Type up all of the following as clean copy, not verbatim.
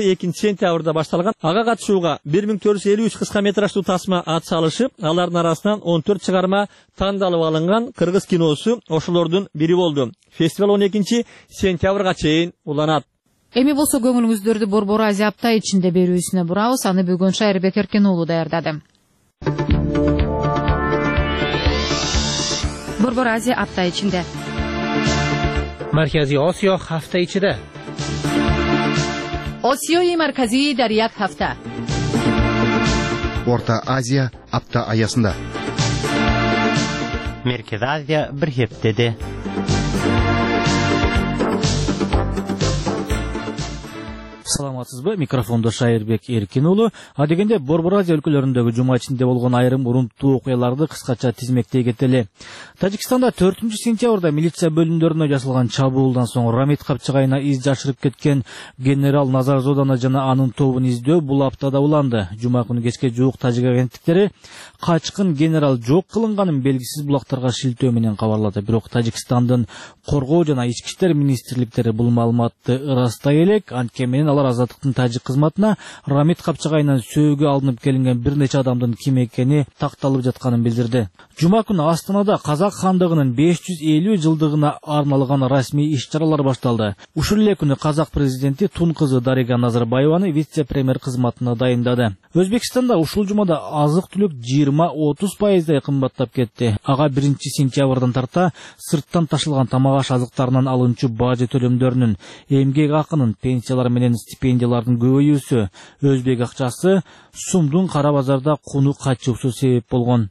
2 сентябрда башталган. Ага катышууга 1453 кыска метраждуу тасма ат салышып, алардын арасынан 14 чыгарма тандалып алынган кыргыз киносу ошолордун бири болду. Фестиваль 12 сентябрга чейин уланат. Эми болсо көңүлүңүздөрдү Борбор Азия апта ичинде берүүсүнө бурабыз. Аны бүгүн Шайырбек Эркен уулу даярдады. Борбор Азия апта ичинде. Маркази Осиё ҳафта ичида. Осиёи марказии дар як ҳафта. Орта Азия апта аясында. Merkez Азия bir heftede. Саламатсызбы? Микрофонда Шайырбек Эркен уулу. Адегенде Борбор Азия өлкөлөрүндөгү жума ичинде болгон айрым урунттуу окуяларды кыскача тизмектей кетели. Тажикстанда 4-сентябрда милиция бөлүмдөрүнө жасалган чабуулдан соң Рамит Капчыгайына из жашырып кеткен генерал Назар Зоданы жана анын тобун издөө бул аптада уланды. Жума күнү кечке жуук тажик агенттиктери качкын генерал жок кылынганын белгисиз булактарга шилтөө менен кабарлады. Бирок Тажикстандын коргоо жана ички иштер министрликтери бул маалыматты ырастай элек. Анткени менен алар Азаттыктын тажик кызматына Рамит Капчыгайынан сөөгө алынып келинген бир нече адамдын ким экени такталып жатканын билдирди. Жума күнү Астанада Казак хандыгынын 550 жылдыгына арналган расмий иш-чаралар башталды. Ушул эле күнү Казак президенти Тун кызы Дарига Назарбаеваны вице-премьер кызматына дайындады. Өзбекстанда ушул жумада азык-түлүк 20-30% кымбаттап кетти. Ага 1-сентябрдан тарта сырттан ташылган тамак аш азыктарынан алынчу бажы төлөмдөрүнүн, эмгек акынын, пенсиялар менен стипендиялардын көбөйүүсү, өзбек акчасы, сумдун кара базарда куну качуусу себеп болгон.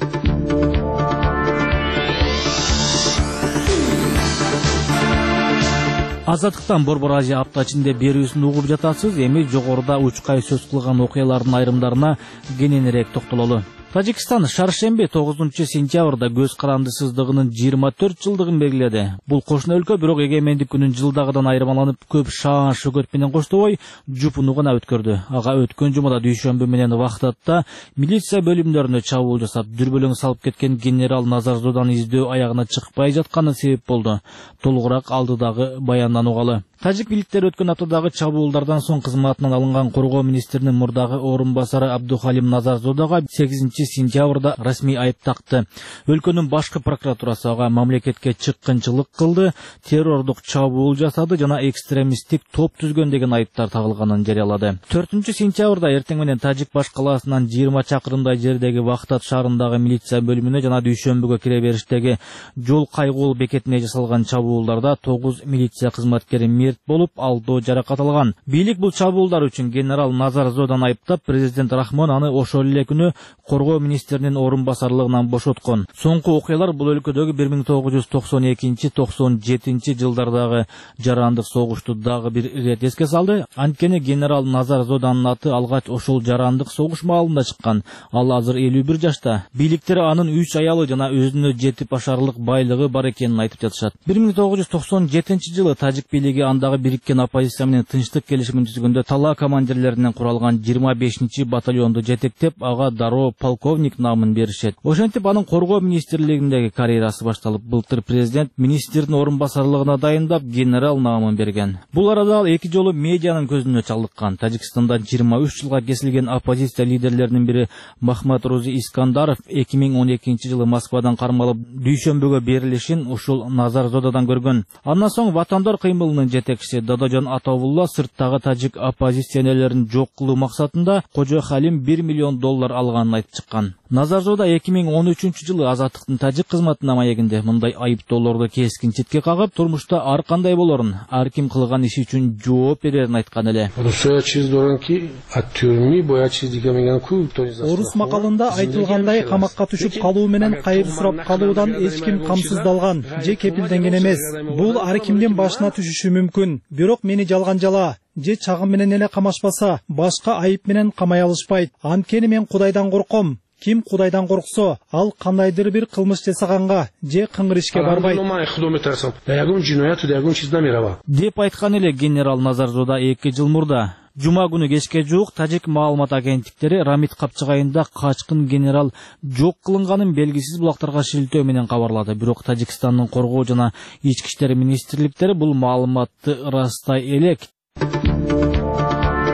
Азаттыктан Борбор Азия апта ичинде берүүсүн угуп жатасыз. Эми жогоруда учкай сөз кылган окуялардын айрымдарына кененирээк токтололу. Тажикстан шаршембе 9-сентябрда көз карандысыздыгынын 24 жылдыгын белгиледи. Бул кошуна өлкө бирок эгемендик күнүн жылдагыдан айырмаланып көп шаан шөгөт менен коштобой жупуну гана өткөрдү. Ага өткөн жумада дүйшөмбү менен Вахтатта милиция бөлүмдөрүнө чабуул жасап, дүрбөлөң салып кеткен генерал Назар Зоданы издөө аягына чыкпай жатканы себеп болду. Толугураак алдыдагы баяндан угалы. Тажик бийликтери өткөн аптадагы чабуулдардан соң кызматынан алынган коргоо министринин мурдагы орун басары Абдухалим Назар Зодага 8-сентябрда расмий айып такты. Өлкөнүн башкы прокуратурасы ага мамлекетке чыккынчылык кылды, террордук чабуул жасады жана экстремисттик топ түзгөн деген айыптар тагылганын жарыялады. 4-сентябрда эртең менен Тажик баш калаасынан 20 чакырымдай жердеги Вахтат шаарындагы милиция бөлүмүнө жана дүйшөмбүгө кире бериштеги жол кайгоол бекетине жасалган чабуулдарда 9 милиция кызматкери болуп, 6 жаракат алган. Бийлик бул чабуулдар үчүн генерал Назар Зоданы айыптап, президент Рахмон аны ошол эле күнү коргоо министринин орун басарлыгынан бошоткон. Соңку окуялар бул өлкөдөгү 1992-97 жылдардагы жарандык согушту дагы бир ирет эске салды. Анткени генерал Назар Зоданын аты алгач ошол жарандык согуш маалында чыккан. Ал азыр 51 жашта. Бийликтер анын 3 аялы жана өзүнө жетип ашарлык байлыгы бар экенин айтып жатышат. 1997 жылы Тажик бийлиги андагы бириккен оппозиция менен тынчтык келишимин түзгөндө тала командирлеринен куралган 25 батальонду жетектеп, ага дароо полковник намын беришет. Ошентип анын коргоо министрлигиндеги карьерасы башталып, былтыр президент министрдин орун басарлыгына дайындап, генерал намын берген. Бул арада ал 2 жолу медианын көзүнө чалдыккан. Тажикстанда 23 жылга кесилген оппозиция лидерлеринин бири Махмад Рузи Искандаров 2012 жылы Москвадан кармалып дүйшөмбүгө берилишин ушул Назар Зодадан көргөн. Андан соң Ватандар кыймылынын жетекчиси Дадожан Атовулла сырттагы тажик оппозиционерлерин жок кылуу максатында Кожо Халим $1 миллион алганын айтып чыккан. Назар Зода 2013 жылы Азаттыктын тажик кызматына маегинде мындай айыптоолорду кескин четке кагып, турмушта ар кандай болорун, ар ким кылган иши үчүн жооп берерин айткан эле. Орус макалында айтылгандай камакка түшүп калуу менен кайыр сурап калуудан эч ким камсыздалган же кепилденген эмес. Бул ар кимдин башына түшүшү мүмкүн. Бирок мени жалган жала же чагым менен эле камашпаса, башка айып менен камай алышпайт. Анткени мен Кудайдан корком. Ким Кудайдан корксо, ал кандайдыр бир кылмыш жасаганга же кыңыр ишке барбайт. Деп айткан эле генерал Назар Зода 2 жыл мурда. Жума күнү кечке жуук тажик маалымат агенттиктери Рамит Капчыгайында качкын генерал жок кылынганын белгисиз булактарга шилтөө менен кабарлады. Бирок Тажикстандын коргоо жана ички иштер министрликтери бул маалыматты ырастай элек.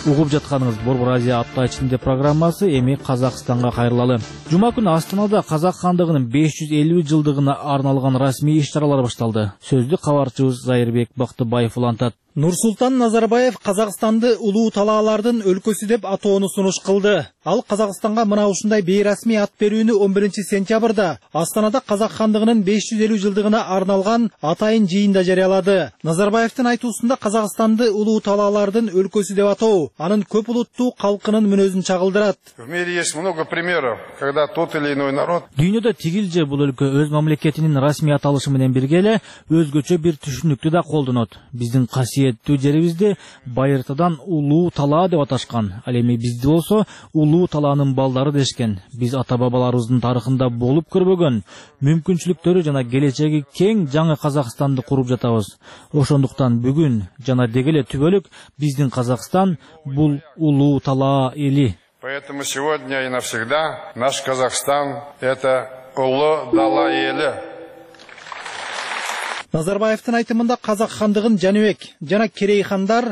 Угуп жатканыңыз Борбор Азия апта ичинде программасы эми Казакстанга кайрылалы. Жума күнү Астанада Казак хандыгынын 550 жылдыгына арналган расмий иш-чаралар башталды. Сөздү кабарчыбыз Зайырбек Бактыбаев улантат. Нурсултан Назарбаев Казакстанды улуу талаалардын өлкөсү деп атоону сунуш кылды. Ал Казакстанга мына ушундай бейрасмий ат берүүнү 11 сентябрда Астанада Казак хандыгынын 550 жылдыгына арналган атайын жыйында жарыялады. Назарбаевдин айтуусунда Казакстанды улуу талаалардын өлкөсү деп атоо анын көп улуттуу калкынын мүнөзүн чагылдырат. В мире есть много примеров, когда тот или иной народ Дүйнөдө тигил же бул өлкө өз мамлекетинин расмий аталышы менен бирге эле өзгөчө бир түшүнүктү да колдонот. Биздин касиеттүү жерибизди байыртадан улуу талаа деп аташкан. Ал эми бизди болсо улуу талаанын балдары дешкен. Биз ата-бабаларыбыздын тарыхында болуп көрбөгөн мүмкүнчүлүктөрү жана келечеги кең жаңы Казакстанды куруп жатабыз. Ошондуктан бүгүн жана дегеле түбөлүк биздин Казакстан бул улуу талаа эли. Поэтому сегодня и навсегда наш Казахстан – это улуу дала эли. Назарбаевдин айтымында Казак хандыгын Жаныбек жана Керей хандар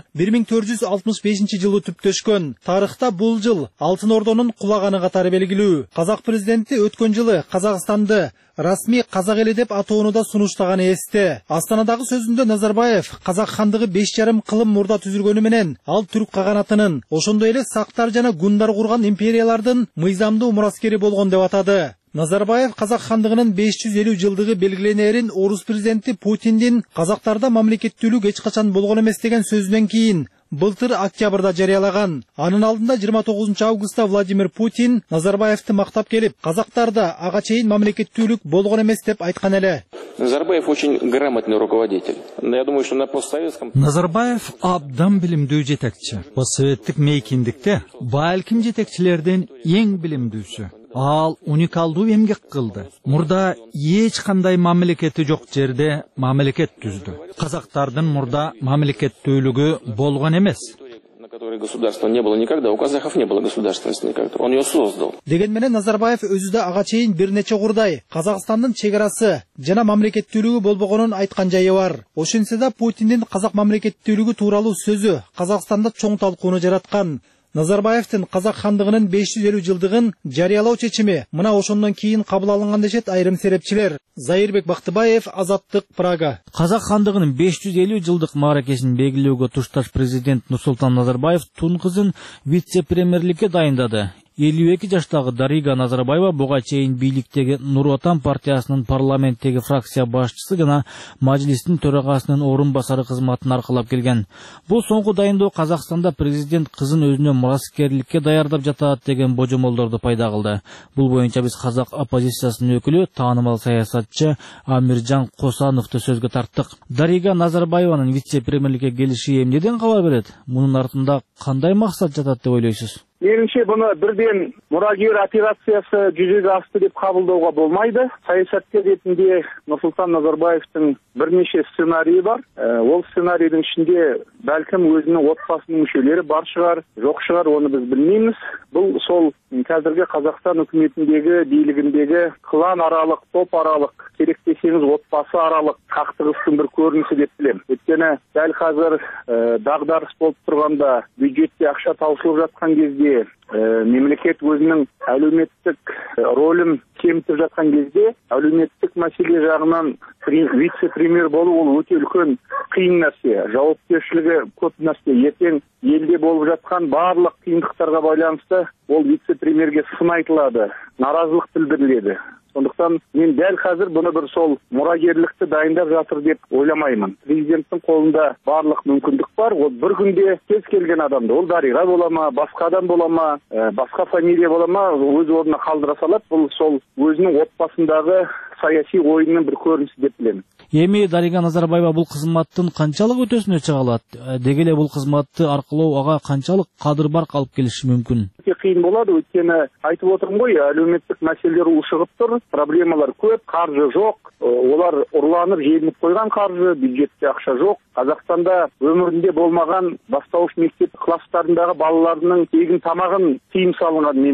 1465 жылы түптөшкөн. Тарыхта бул жыл Алтын Ордонун кулаганы катары белгилүү. Казак президенти өткөн жылы Казакстанды расмий казак эли деп атоону да сунуштаганы эсте. Астанадагы сөзүндө Назарбаев Казак хандыгы 5,5 кылым мурда түзүлгөнү менен ал түрк каганатынын, ошондой эле сактар жана гундар курган империялардын мыйзамдуу мураскери болгон деп атады. Назарбаев Казак хандыгынын 550 жылдыгы белгиленерин орус президенти Путиндин казактарда мамлекеттүүлүк эч качан болгон эмес деген сөзүнөн кийин былтыр октябрда жарыялаган. Анын алдында 29 августта Владимир Путин Назарбаевди мактап келип, казактарда ага чейин мамлекеттүүлүк болгон эмес деп айткан эле. Назарбаев очень грамотный руководитель. Я думаю, что на постсоветском... Назарбаев абдан билимдүү жетекчи. Постсоветтик мейкиндикте балким жетекчилерден эң билимдүүсү. Ал уникалдуу эмгек кылды. Мурда эч кандай мамлекети жок жерде мамлекет түздү. Казактардын мурда мамлекеттүүлүгү болгон эмес. На которой государства не было никогда, у казахов не было государственности никогда. Он ее создал. Деген менен Назарбаев өзү да ага чейин бир нече курдай Казакстандын чегарасы жана мамлекеттүүлүгү болбогонун айткан жайы бар. Ошентсе да Путиндин казак мамлекеттүүлүгү тууралуу сөзү Казакстанда чоң талкууну жараткан. Назарбаевдин Казак хандыгынын 550 жылдыгын жарыялоо чечими мына ошондон кийин кабыл алынган дешет айрым серепчилер. Зайырбек Бактыбаев, Азаттык, Прага. Казак хандыгынын 550 жылдык мааракесин белгилөөгө тушташ президент Нурсултан Назарбаев тун кызын вице-премьерликке дайындады. 52 жаштагы Дарига Назарбаева буга чейин бийликтеги Нур Отан партиясынын парламенттеги фракция башчысы жана мажлистин төрагасынын орун басары кызматын аркылап келген. Бул соңку дайындоо Казакстанда президент кызын өзүнө мураскерликке даярдап жатат деген божомолдорду пайда кылды. Бул боюнча биз казак оппозициясынын өкүлү, таанымал саясатчы Амиржан Косановду сөзгө тарттык. Дарига Назарбаеванын вице-премьерликке келиши эмнеден кабар берет? Мунун артында кандай максат жатат деп ойлойсуз? Менимче буну бирден мурагер операциясы жүзөгө асты деп кабылдоого болмайды. Саясаткер ретинде Нурсултан Назарбаевдин бир нече сценарийи бар. Ол сценарийдин ичинде балким өзүнүн отбасынын мүчөлөрү бар шығар, жок шығар, оны биз билмеймиз. Бул сол қазіргі Казакстан өкмөтүндөгү, бийлигиндеги клан аралык, топ аралык, керек десеңиз отбасы аралык кактыгыстын бир көрүнүшү деп билем. Өткөнү дәл казыр дагдарыс болуп турганда, бюджетте акча таусылып жаткан кезде, мемлекет өзүнүн әлеуметтик ролун кемитип жаткан кезде, әлеуметтик маселе жагынан вице-премьер болуу ол өтө үлкөн кыйын нерсе, жоопкерчилиги көп нерсе. Ертең элде болуп жаткан баардык кыйындыктарга байланыштуу ол вице-премьерге сын айтылады, наразылык билдирилет. Сондықтан мен дәл қазір бұны бір сол мұрагерлікті дайындап жатыр деп ойламаймын. Президенттің қолында барлық мүмкіндік бар. Ол бір күнде кез келген адамды, ол Дариға бола ма, басқа адам бола ма, басқа фамилия бола ма, өз орнына қалдыра салат. Бұл сол өзінің отбасындағы саяси ойынның бір көрінісі деп білемін. Эми Дарига Назарбаева бул кызматтын канчалык өтөсүнө чыга алат? Дегеле бул кызматты аркылоо ага канчалык кадыр-барк алып келиши мүмкүн? Кыйын болады, өйткені айтып отырмын ғой, әлеуметтік мәселелер ушығып тұр, проблемалар көп, қаржы жоқ, олар ұрланып желініп қойған қаржы, бюджетте ақша жоқ. Қазақстанда өмірінде болмаған бастауыш мектеп класстарындағы балаларының тегін тамағын тыйым салынған мемлекет.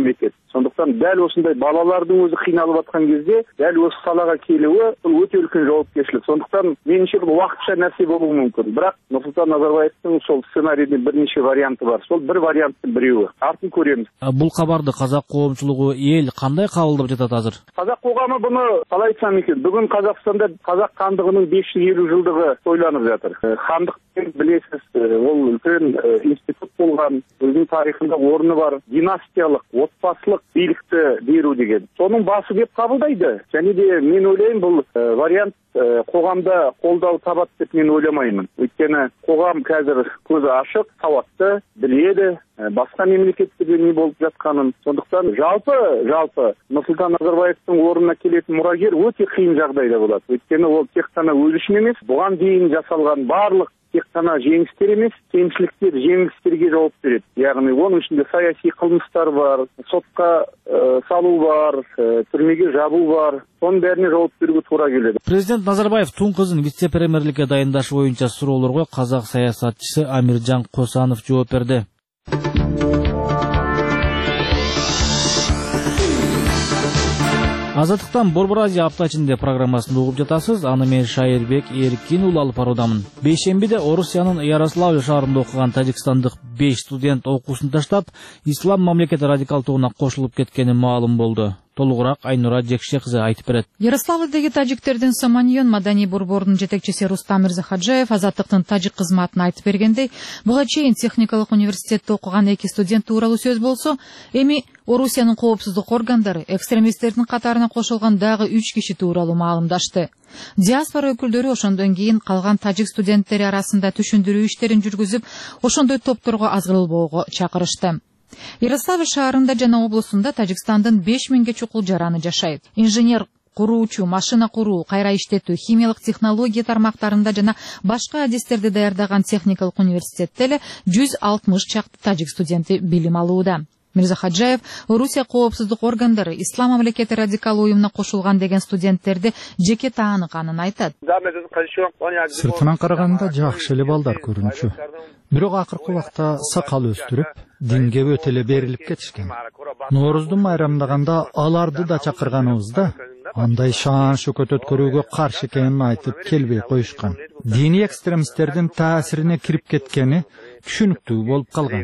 Сондықтан дәл осындай балалардың өзі қиналып жатқан кезде дәл осы салаға келуі бұл өте үлкен жауапкершілік. Сондықтан меніңше бұл уақытша нәрсе болуы мүмкін. Бірақ Нұрсұлтан Назарбаевтың сол сценарийдің бірнеше варианты бар. Сол бір варианттың біреуі. Артын көреміз. Бұл хабарды қазақ қоғамшылығы ел қандай қабылдап жатады қазір? Қазақ қоғамы бұны қалай айтсам екен? Бүгін Қазақстанда қазақ хандығының 550 жылдығы тойланып жатыр. Хандық білесіз, ол үлкен институт болған, өзінің тарихында орны бар, династиялық, отбасылық билікті беру деген. Соның басы деп қабылдайды. Және де мен ойлаймын, бұл вариант қоғамда қолдау табады деп мен ойламаймын. Өйткені қоғам қазір көзі ашық, сауатты, біледі, басқа мемлекеттерде не болып жатқанын. Сондықтан жалпы Нұрсұлтан Назарбаевтың орнына келетін мұрагер өте қиын жағдайда болады. Өйткені ол тек қана өзі үшін емес, бұған дейін жасалған барлық тек қана жеңістер емес, кемшіліктер, жеңілістерге жауап береді. Яғни оның ішінде саяси қылмыстар бар, сотқа салу бар, түрмеге жабу бар. Соның бәріне жауап беруге тура келеді. Президент Назарбаев тун қызын вице-премьерлікке дайындаш бойынша сұрауларға қазақ саясатшысы Амиржан Қосанов жауап берді. Азаттықтан Борбор Азия апта ичинде программасын угуп жатасыз. Аны мен Шайырбек Эркин уулу алып баруудамын. Бейшембиде Орусиянын Ярославль шаарында окуган тажикстандык 5 студент окуусун таштап, ислам мамлекети радикалдыгына кошулуп кеткени маалым болду. Толугураак Айнура Жекше кызы айтып берет. Ярославлдеги тажиктердин Саманьон маданий борборунун жетекчиси Рустам Мирзахаджаев Азаттыктын тажик кызматына айтып бергендей, буга чейин техникалык университетте окуган 2 студент тууралуу сөз болсо, эми Орусиянын коопсуздук органдары экстремисттердин катарына кошулган дагы 3 киши тууралуу маалымдашты. Диаспора өкүлдөрү ошондон кийин калган тажик студенттери арасында түшүндүрүү иштерин жүргүзүп, ошондой топторго азгырылбоого чакырышты. Ярославль шаарында жана облусунда Тажикстандын 5000ге чукул жараны жашайт. Инженер, куруучу, машина куруу, кайра иштетүү, химиялык технология тармактарында жана башка адистерди даярдаган техникалык университетте эле 160 чакты тажик студенти билим алууда. Мирзахаджаев Орусия коопсуздук органдары ислам мамлекети радикал уюмуна кошулган деген студенттерди жеке тааныканын айтат. Сыртынан караганда жакшы эле балдар көрүнчү. Бирок акыркы убакта сакал өстүрүп, динге өтө эле берилип кетишкен. Норуздун майрамдаганда аларды да чакырганыбызда андай шаан шөкөт өткөрүүгө каршы экенин айтып келбей коюшкан. Диний экстремисттердин таасирине кирип кеткени түшүнүктүү болуп калган.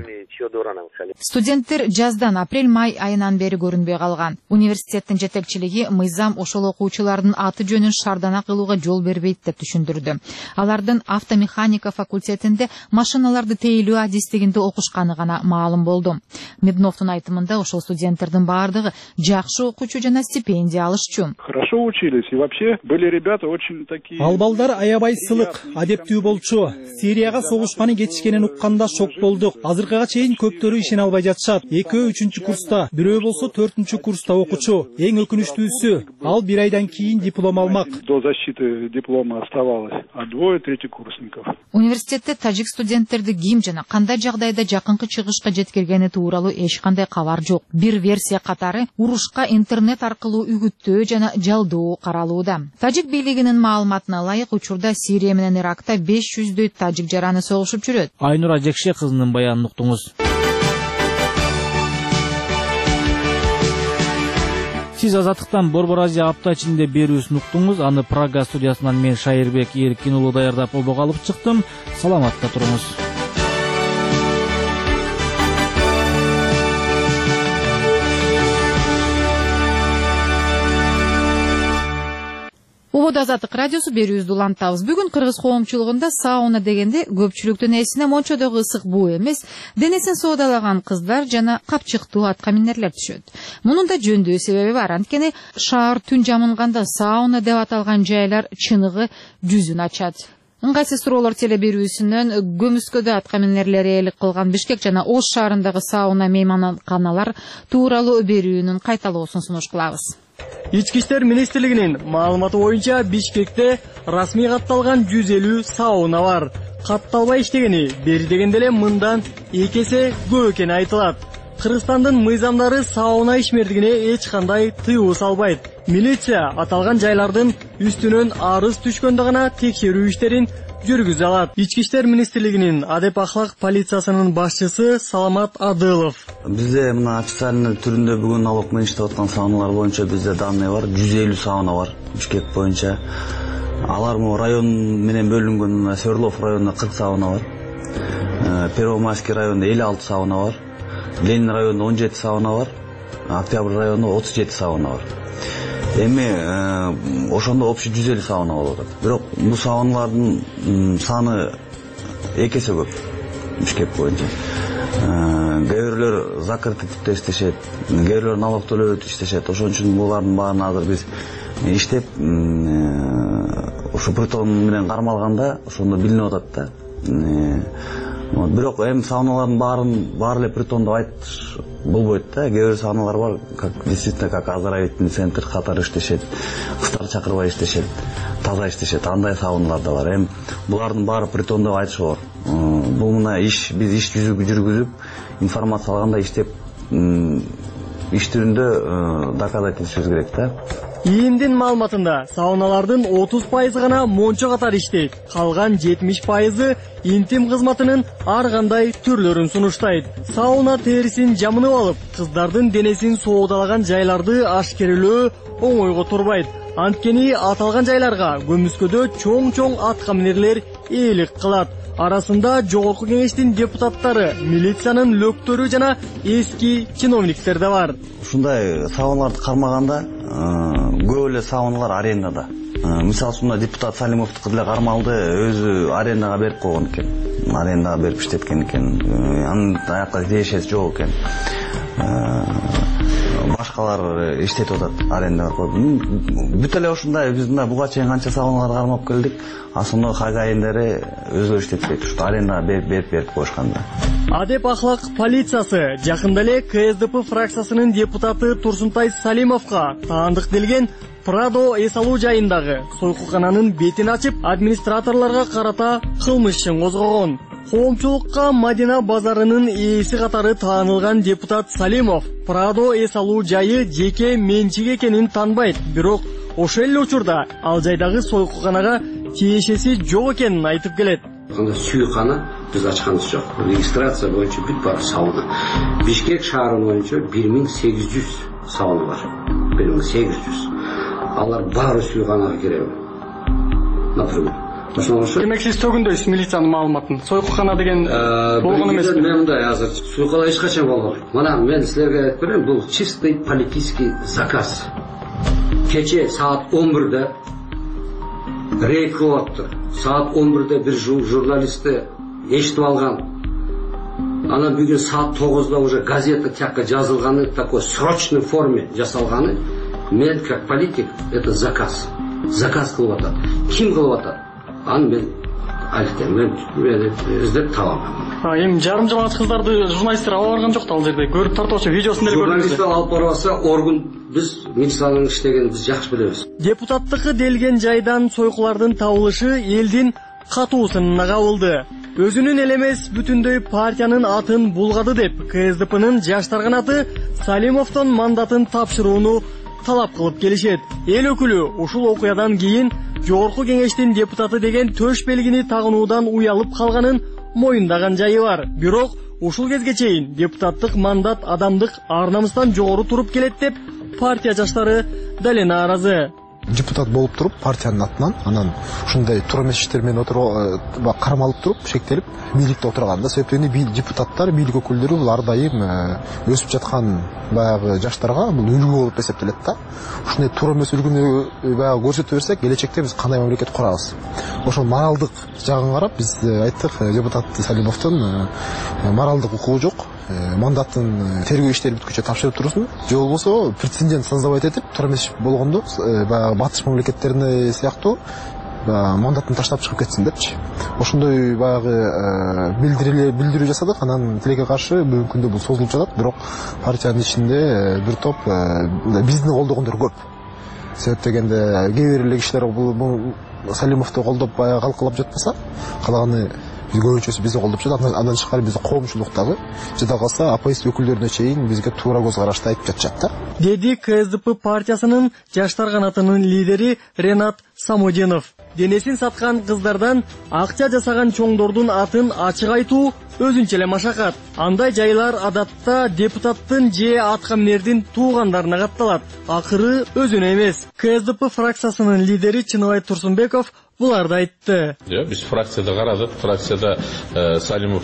Студенттер жаздан апрель-май айынан бери көрүнбөй калган. Университеттин жетекчилиги мыйзам ошол окуучулардын аты жөнүн шардана кылууга жол бербейт деп түшүндүрдү. Алардын автомеханика факультетинде машиналарды тейлөө адистигинде окушканы гана маалым болду. Медновдун айтымында ошол студенттердин баардыгы жакшы окуучу жана стипендия алышчу. Хорошо учились и вообще были ребята очень такие. Ал балдар аябай сылык, адептүү болчу. Сирияга согушканы кетишкенин укканда шок болдук. Азыркыга чейин көптөрү ишин албай жатышат. Экөө 3-чү курста, бирөө болсо 4-чү курста окучу. Эң өкүнүчтүүсү, ал 1 айдан кийин диплом алмак. До защиты диплома оставалось, а 2 третьекурсников. Университетте тажик студенттерди ким жана кандай жагдайда жакынкы чыгышка жеткиргени тууралуу эч кандай кабар жок. Бир версия катары урушка интернет аркылуу үгүттөө жана жалдоо каралууда. Тажик бийлигинин маалыматына ылайык учурда Сирия менен Иракта 500дөй тажик жараны согушуп жүрөт. Айнура Жекше кызынын баянын уктуңуз. Сиз Азаттыктан Борбор Азия апта ичинде берүүсүн уктуңуз. Аны Прага студиясынан мен Шайырбек Эркин уулу даярдап обого алып чыктым. Саламатта туруңуз. Убода Азаттык радиосу берүүбүздү улантабыз. Бүгүн кыргыз коомчулугунда сауна дегенде көпчүлүктүн эсине мончодогу ысык буу эмес, денесин соодалаган кыздар жана капчыктуу атка минерлер түшөт. Мунун да жөндөө себеби бар. Анткени шаар түн жамынганда сауна деп аталган жайлар чыныгы жүзүн ачат. Ыңгайсыз суроолор теле берүүсүнөн Көмүскөдө атка минерлер ээлик кылган Бишкек жана Ош шаарындагы сауна мейманканалар тууралуу берүүнүн кайталоосун сунуш кылабыз. Ички иштер министрлигинин маалыматы боюнча Бишкекте расмий катталган 150 сауна бар. Катталбай иштегени бери дегенде эле мындан 2 эсе көп экени айтылат. Кыргызстандын мыйзамдары сауна ишмердигине эч кандай тыюу салбайт. Милиция аталган жайлардын үстүнөн арыз түшкөндө гана текшерүү иштерин жүргүзө алат. Ички иштер министрлигинин адеп ахлак полициясынын башчысы Саламат Адылов. Бизде мына официальный түрүндө бүгүн налог менен иштеп аткан сауналар боюнча бизде данные бар. 150 сауна бар Бишкек боюнча. Алар район менен бөлүнгөн Свердлов районунда 40 сауна бар. Первомайский районунда 56 сауна бар. Ленин районунда 17 сауна бар. Октябрь районунда 37 сауна бар. Эми ошондо общий 150 сауна болуп атат. Бирок бул сауналардын саны 2 эсе көп Бишкек боюнча. Кээ бирлөр закрытый типте иштешет, кээ бирлөр налог төлөбөй иштешет. Ошон үчүн булардын баарын азыр биз иштеп ошо притон менен кармалганда ошондо билинип атат да. Бирок эми сауналардын баары эле притон деп айтыш болбойт да. Кээ бир сауналар бар, как действительно как оздоровительный центр катары иштешет, кыздар чакырбай иштешет, таза иштешет. Андай сауналар да бар. Эми булардын баары притон деп айтыш бар. Бул мына биз иш жүргүзүп, информация алганда иштеп иш түрүндө доказать этишибиз керек да. ИИМдин маалыматында сауналардын 30% гана мончо катар иштейт. Калган 70% интим кызматынын ар кандай түрлөрүн сунуштайт. Сауна терисин жамынып алып, кыздардын денесин соодалаган жайларды ашкерелөө оңойго турбайт. Анткени аталган жайларга көмүскөдө чоң атка минерлер ээлик кылат. Арасында жогорку кеңештин депутаттары, милициянын лөктөрү жана эски чиновниктер да бар. Ушундай сауналарды кармаганда көп эле сауналар арендада. Мисалы үчүн депутат Салимовдуку деле кармалды, өзү арендага берип койгон экен. Арендага берип иштеткен экен. Анын аякта тиешеси жок экен. Башкалар иштетип атат арендага коюп. Бүт эле ушундай биз мына буга чейин канча сауналар кармап келдик. Асында хозяиндери өзү иштетпейт, ушу арендага берип коюшканда. Адеп ахлак полициясы жакында эле КСДП фракциясынын депутаты Турсунтай Салимовго таандык делген Прадо эс алуу жайындагы сойкукананын бетин ачып, администраторлорго карата кылмыш ишин козгогон. Коомчулукка Мадина базарынын ээси катары таанылган депутат Салимов Прадо эс алуу жайы жеке менчик экенин танбайт, бирок ошол эле учурда ал жайдагы сойкуканага тиешеси жок экенин айтып келет. Сүйкана биз ачканыбыз жок. Регистрация боюнча бүт бар сауна. Бишкек шаары боюнча 1800 сауна бар. 1800. Алар баары сүйканага кирет. Например. Демек сиз төгүндөйсүз милициянын маалыматын. Сойкукана деген болгон эмес. Мен мындай азыр сүйкала эч качан болгон. Мына мен силерге айтып берем, бул чистый политический заказ. Кече саат 11-де рейд кылып атты. Saat 11'de bir jurnalisti eşitip algan. Ana bugün saat 9'da уже газета тякка жазылганы, такой срочной форме жасалганы. Мен как политик это заказ. Заказ кылып атат. Ким кылып атат? Аны мен айтам, мен издеп табам. Эми жарым жамаат кыздарды журналисттер ала барган жок да ал жерде. Көрүп тартуучу видеосун деле көрдүм. Журналисттер алып барбаса орган биз милициянын иштегенин биз жакшы билебиз. Депутаттыкы делген жайдан сойкулардын табылышы элдин катуу сынына кабылды. Өзүнүн эле эмес бүтүндөй партиянын атын булгады деп КСДПнын жаштар канаты Салимовдон мандатын тапшырууну талап кылып келишет. Эл өкүлү ушул окуядан кийин жогорку кеңештин депутаты деген төш белгини тагынуудан уялып калганын моюндаган жайы бар. Бирок ушул кезге чейин депутаттык мандат адамдык ар намыстан жогору туруп келет деп партия жаштары дале нааразы. Депутат болуп туруп партиянын атынан анан ушундай туура эмес иштер менен кармалып туруп шектелип бийликте отурганда себептени депутаттар бийлик өкүлдөрү бул ар дайым өсүп жаткан баягы жаштарга бул үлгү болуп эсептелет да. Ушундай туура эмес үлгүнү баягы көрсөтө берсек келечекте биз кандай мамлекет курабыз. Ошол моралдык жагын карап биз айттык депутат Салимовдон моралдык укугу жок. Мандатын тергөө иштери бүткүчө тапшырып турсун. Же болбосо прецедент создавать этип туура эмес болгондо баягы батыш мамлекеттерине сыяктуу мандатын таштап чыгып кетсин депчи. Ошондой баягы билдирүү жасадык. Анан тилекке каршы бүгүнкү күндө бул созулуп жатат. Бирок партиянын ичинде бир топ бизди колдогондор көп. Себеп дегенде кээ бир эле кишилер бул Салимовду колдоп баягы калкалап жатпаса, калаганы Биз көбүнчөсү бизди колдоп жатат. Андан тышкары биздин коомчулуктагы жада калса оппозиция өкүлдөрүнө чейин бизге туура көз карашты айтып жатышат да. Деди КСДП партиясынын жаштар канатынын лидери Ренат Самоденов. Денесин саткан кыздардан акча жасаган чоңдордун атын ачык айтуу өзүнчө эле машакат. Андай жайлар адатта депутаттын же аткаминердин туугандарына катталат. Акыры өзүнө эмес. КСДП фракциясынын лидери Чыныбай Турсунбеков буларды айтты. Биз фракцияда карадык. Фракцияда Салимов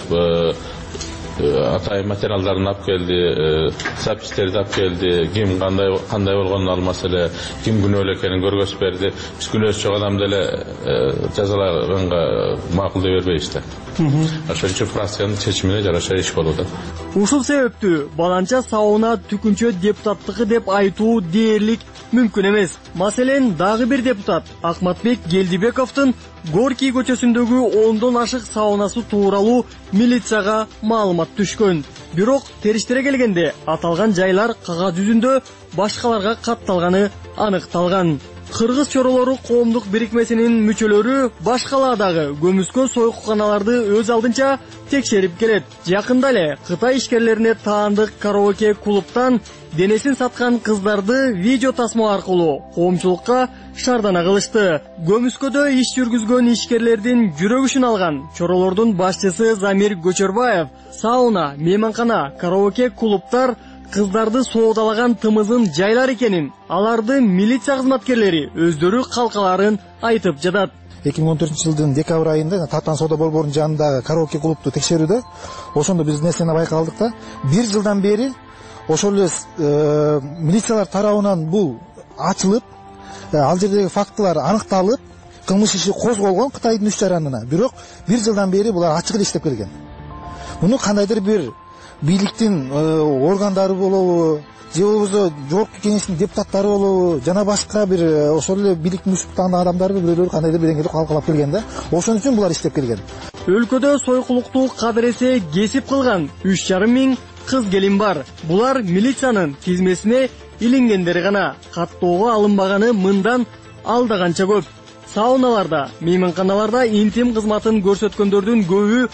атайын материалдарын алып келди, запистерди алып келди, ким кандай болгонун ал маселе, ким күнөөлүү экенин көргөзүп берди. Биз күнөөсү жок адамды эле жазалаганга макул деп бербейбиз да. Ошон үчүн фракциянын чечимине жараша иш болуп атат. Ушул себептүү баланча сауна түкүнчө депутаттыкы деп айтуу дээрлик мүмкүн эмес. Маселен, дагы бир депутат Акматбек Гелдибековдун Горький көчөсүндөгү 10дон ашык саунасы тууралуу милицияга маалымат түшкөн. Бирок териштире келгенде аталган жайлар кагаз жүзүндө башкаларга катталганы аныкталган. Кыргыз чоролору коомдук бирикмесинин мүчөлөрү башкаладагы көмүскө союкканаларды өз алдынча текшерип келет. Жакында эле Кытай ишкерлерине таандык караоке клубтан денесин саткан кыздарды видео тасма аркылуу коомчулукка шардана кылышты. Көмүскөдө иш жүргүзгөн ишкерлердин жүрөгүшүн алган чоролордун башчысы Замир Көчөрбаев сауна, мейманкана, караоке клубтар кыздарды соодалаган тымызын жайлар экенин, аларды милиция кызматкерлери өздөрү калкаларын айтып жатат. 2014-жылдын декабрь айында Татан соода борборунун жанындагы караоке клубту текшерүүдө ошондо биз нерсени байкалдык да. 1 жылдан бери ошол эле милициялар тарабынан бул ачылып, ал жердеги фактылар аныкталып, кылмыш иши козголгон Кытайдын 3 жаранына. Бирок 1 жылдан бери булар ачык эле иштеп келген. Муну кандайдыр бир бийликтин органдары болобу, же болбосо жогорку кеңештин депутаттары болобу, жана башка бир ошол эле бийликтин мушуктаган адамдары бирөөлөр кандайдыр бир деңгээлде калкалап келген да. Ошон үчүн булар иштеп келген. Өлкөдө сойкулукту кадыресе кесип кылган 3,5 миң кыз келин бар. Булар милициянын тизмесине илингендери гана, каттоого алынбаганы мындан алдаганча көп. Сауналарда, мейманканаларда интим кызматын көрсөткөндөрдүн көбү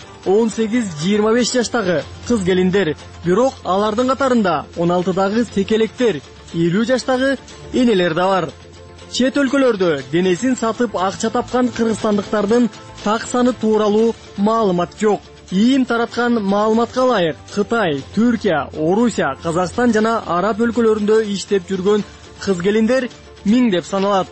18-25 жаштагы кыз келиндер. Бирок алардын катарында 16дагы секелектер, 50 жаштагы энелер да бар. Чет өлкөлөрдө денесин сатып акча тапкан кыргызстандыктардын так саны тууралуу маалымат жок. ИИМ тараткан маалыматка ылайык, Кытай, Түркия, Орусия, Казакстан жана Араб өлкөлөрүндө иштеп жүргөн кыз келиндер миңдеп саналат.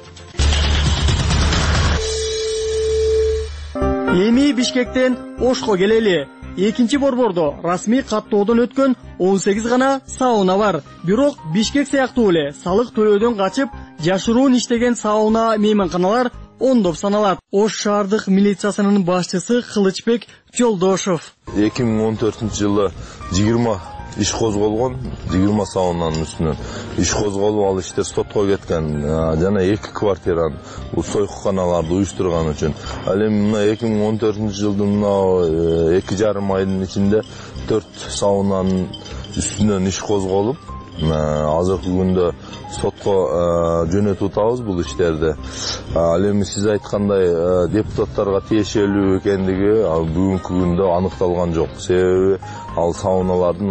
Эми Бишкектен Ошко келели. Экинчи борбордо расмий каттоодон өткөн 18 гана сауна бар. Бирок Бишкек сыяктуу эле салык төлөөдөн качып, жашыруун иштеген сауна мейманканалар ондоп саналат. Ош шаардык милициясынын башчысы Кылычбек Жолдошов. 2014-жылы 20 иш козголгон, 20 саунанын үстүнөн иш козголуп, ал иштер сотко кеткен. Жана 2 квартираны сойкуканаларды уюштурган үчүн. Ал эми 2014-жылдын 2,5 айдын ичинде 4 саунанын үстүнөн иш козголуп, азыркы күндө сотко жөнөтүп атабыз бул иштерди. Ал эми сиз айткандай депутаттарга тиешелүү экендиги бүгүнкү күндө аныкталган жок. Себеби ал сауналардын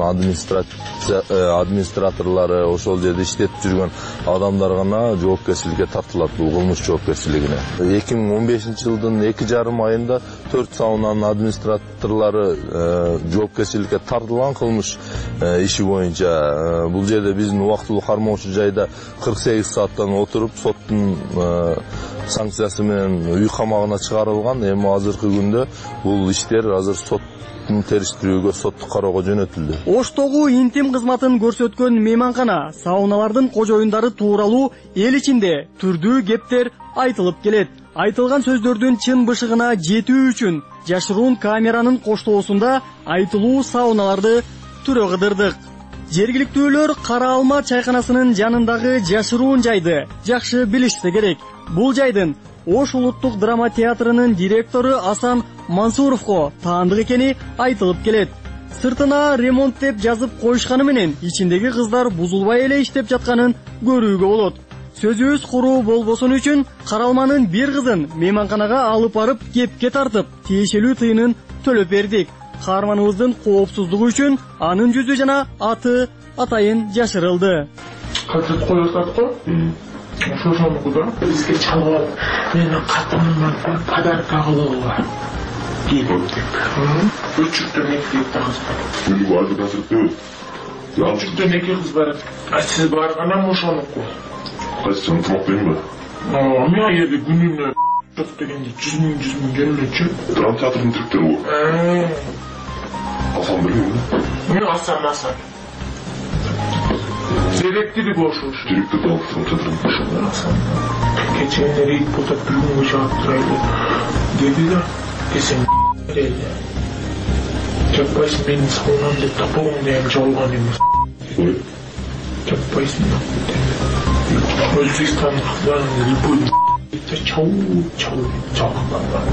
администраторлору, ошол жерде иштеп жүргөн адамдар гана жоопкерчиликке тартылат, бул кылмыш жоопкерчилигине. 2015-жылдын 2,5 айында 4 саунанын администраторлору жоопкерчиликке тартылган кылмыш иши боюнча. Бул жерде биздин убактылуу кармоочу жайда 48 сааттан отуруп, соттун санкциясы менен үй камагына чыгарылган. Эми азыркы күндө бул иштер азыр соттун териштирүүгө, соттук кароого жөнөтүлдү. Оштогу интим кызматын көрсөткөн мейманкана, сауналардын кожоюндары тууралуу эл ичинде түрдүү кептер айтылып келет. Айтылган сөздөрдүн чын бышыгына жетүү үчүн жашыруун камеранын коштоосунда айтылуу сауналарды түрө кыдырдык. Жергиликтүүлөр Кара Алма чайканасынын жанындагы жашыруун жайды жакшы билишсе керек. Бул жайдын Ош улуттук драма театрынын директору Асан Мансуровго таандык экени айтылып келет. Сыртына ремонт деп жазып коюшканы менен ичиндеги кыздар бузулбай эле иштеп жатканын көрүүгө болот. Сөзүбүз куруу болбосун үчүн Кара Алманын бир кызын мейманканага алып барып кепке тартып, тиешелүү тыйынын төлөп бердик. Каарманыбыздын коопсуздугу үчүн анын жүзү жана аты атайын жашырылды. Катет коёсат го? Ошошону да бизге чалып, менин катымдан подарка кылууга. Үчүктөн эки кыз бар. Барды касыптыбыз. Үчүктөн эки кыз бар. Сиз барганам ошонуку. Кайсы ынтымак дейм ба? Мен эгерде күнүнө жок дегенде 100 миң келмечү. Драма театрдын тириктери го. Асан билбейм да. Мен Асан. Директири бошуш. Директор да драма театрдын. Кечене рейд болсо бир күнгө чыгып турайлы. Деди да, кесем деди. Чапайсың менин саунам деп тапауым деген жалган эмес. Чапайсың деп. Өзбекстан кыздарын любой чау жалган.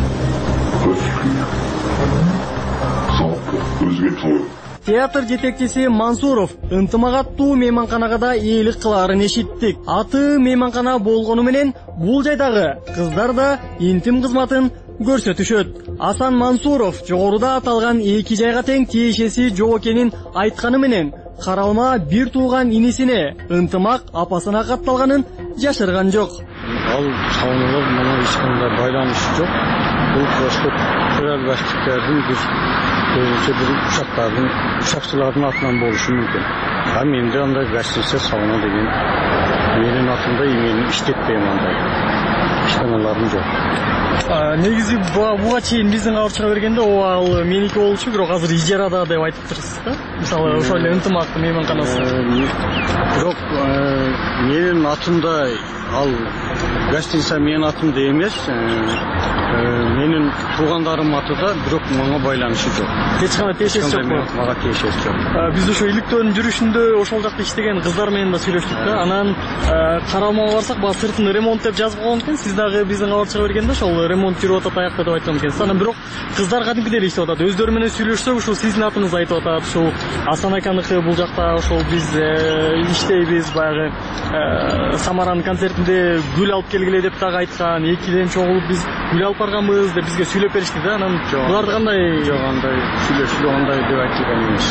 Өзгө той. Театр жетекчиси Мансуров ынтымак аттуу мейманканага да ээлик кылаарын эшиттик. Аты мейманкана болгону менен бул жайдагы кыздар да интим кызматын көрсөтүшөт. Асан Мансуров жогоруда аталган эки жайга тең тиешеси жок экенин айтканы менен каралма бир тууган инисине ынтымак апасына катталганын жашырган жок. Ал сауналар менен эч кандай байланышы жок. Бул просто террористтердин өзүнчө бир учакчылардын атынан болушу мүмкүн. Менде андай гостиница сауна деген менин атымда мен иштетпейм андай. Ишканаларым жок. Негизи буга чейин биздин кабырчага бергенде ал меники болчу, бирок азыр ижарада деп айтып турсуз да. Мисалы ошол эле ынтымак мейманканасы. Бирок менин атымда ал гостиница менин атымда эмес. Менин туугандарым атыда, бирок мага байланышы жок. Эч кандай тиешеси жок. Мага тиешеси жок. Биз ошо иликтөөнүн жүрүшүндө ошол жакта иштеген кыздар менен да сүйлөштүк да. Анан каралмага барсак, баа сыртын ремонт деп жазып койгон экен. Сиз дагы биздин кабырчага бергенде ошол ремонт жүрүп атат аякта деп айткан экенсиз. Анан бирок кыздар кадимкидей эле иштеп атат. Өздөрү менен сүйлөшсөк, ушул сиздин атыңызды айтып атат. Ушул Асан аканыкы бул жакта ошол биз иштейбиз, баягы Самаранын концертинде гүл алып келгиле деп дагы айткан. Экиден чогулуп биз гүл алып барганбыз деп бизге сүйлөп беришти да. Анан буларды кандай? Жок, андай сүйлөшүп андай деп айтылган эмес.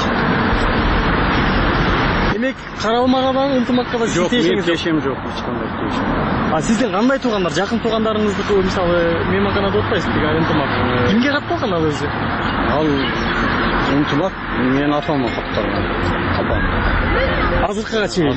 Демек, каралмага да ынтымакка да тиешеңиз жок, эч кандай тиешем. Сиздин кандай туугандар, жакын туугандарыңыздыкы мисалы мейманканада отпайсызбы деги ынтымак? Кимге катталган ал өзү? Ал ынтымак менин апама катталган. Апам. Азыркыга чейин.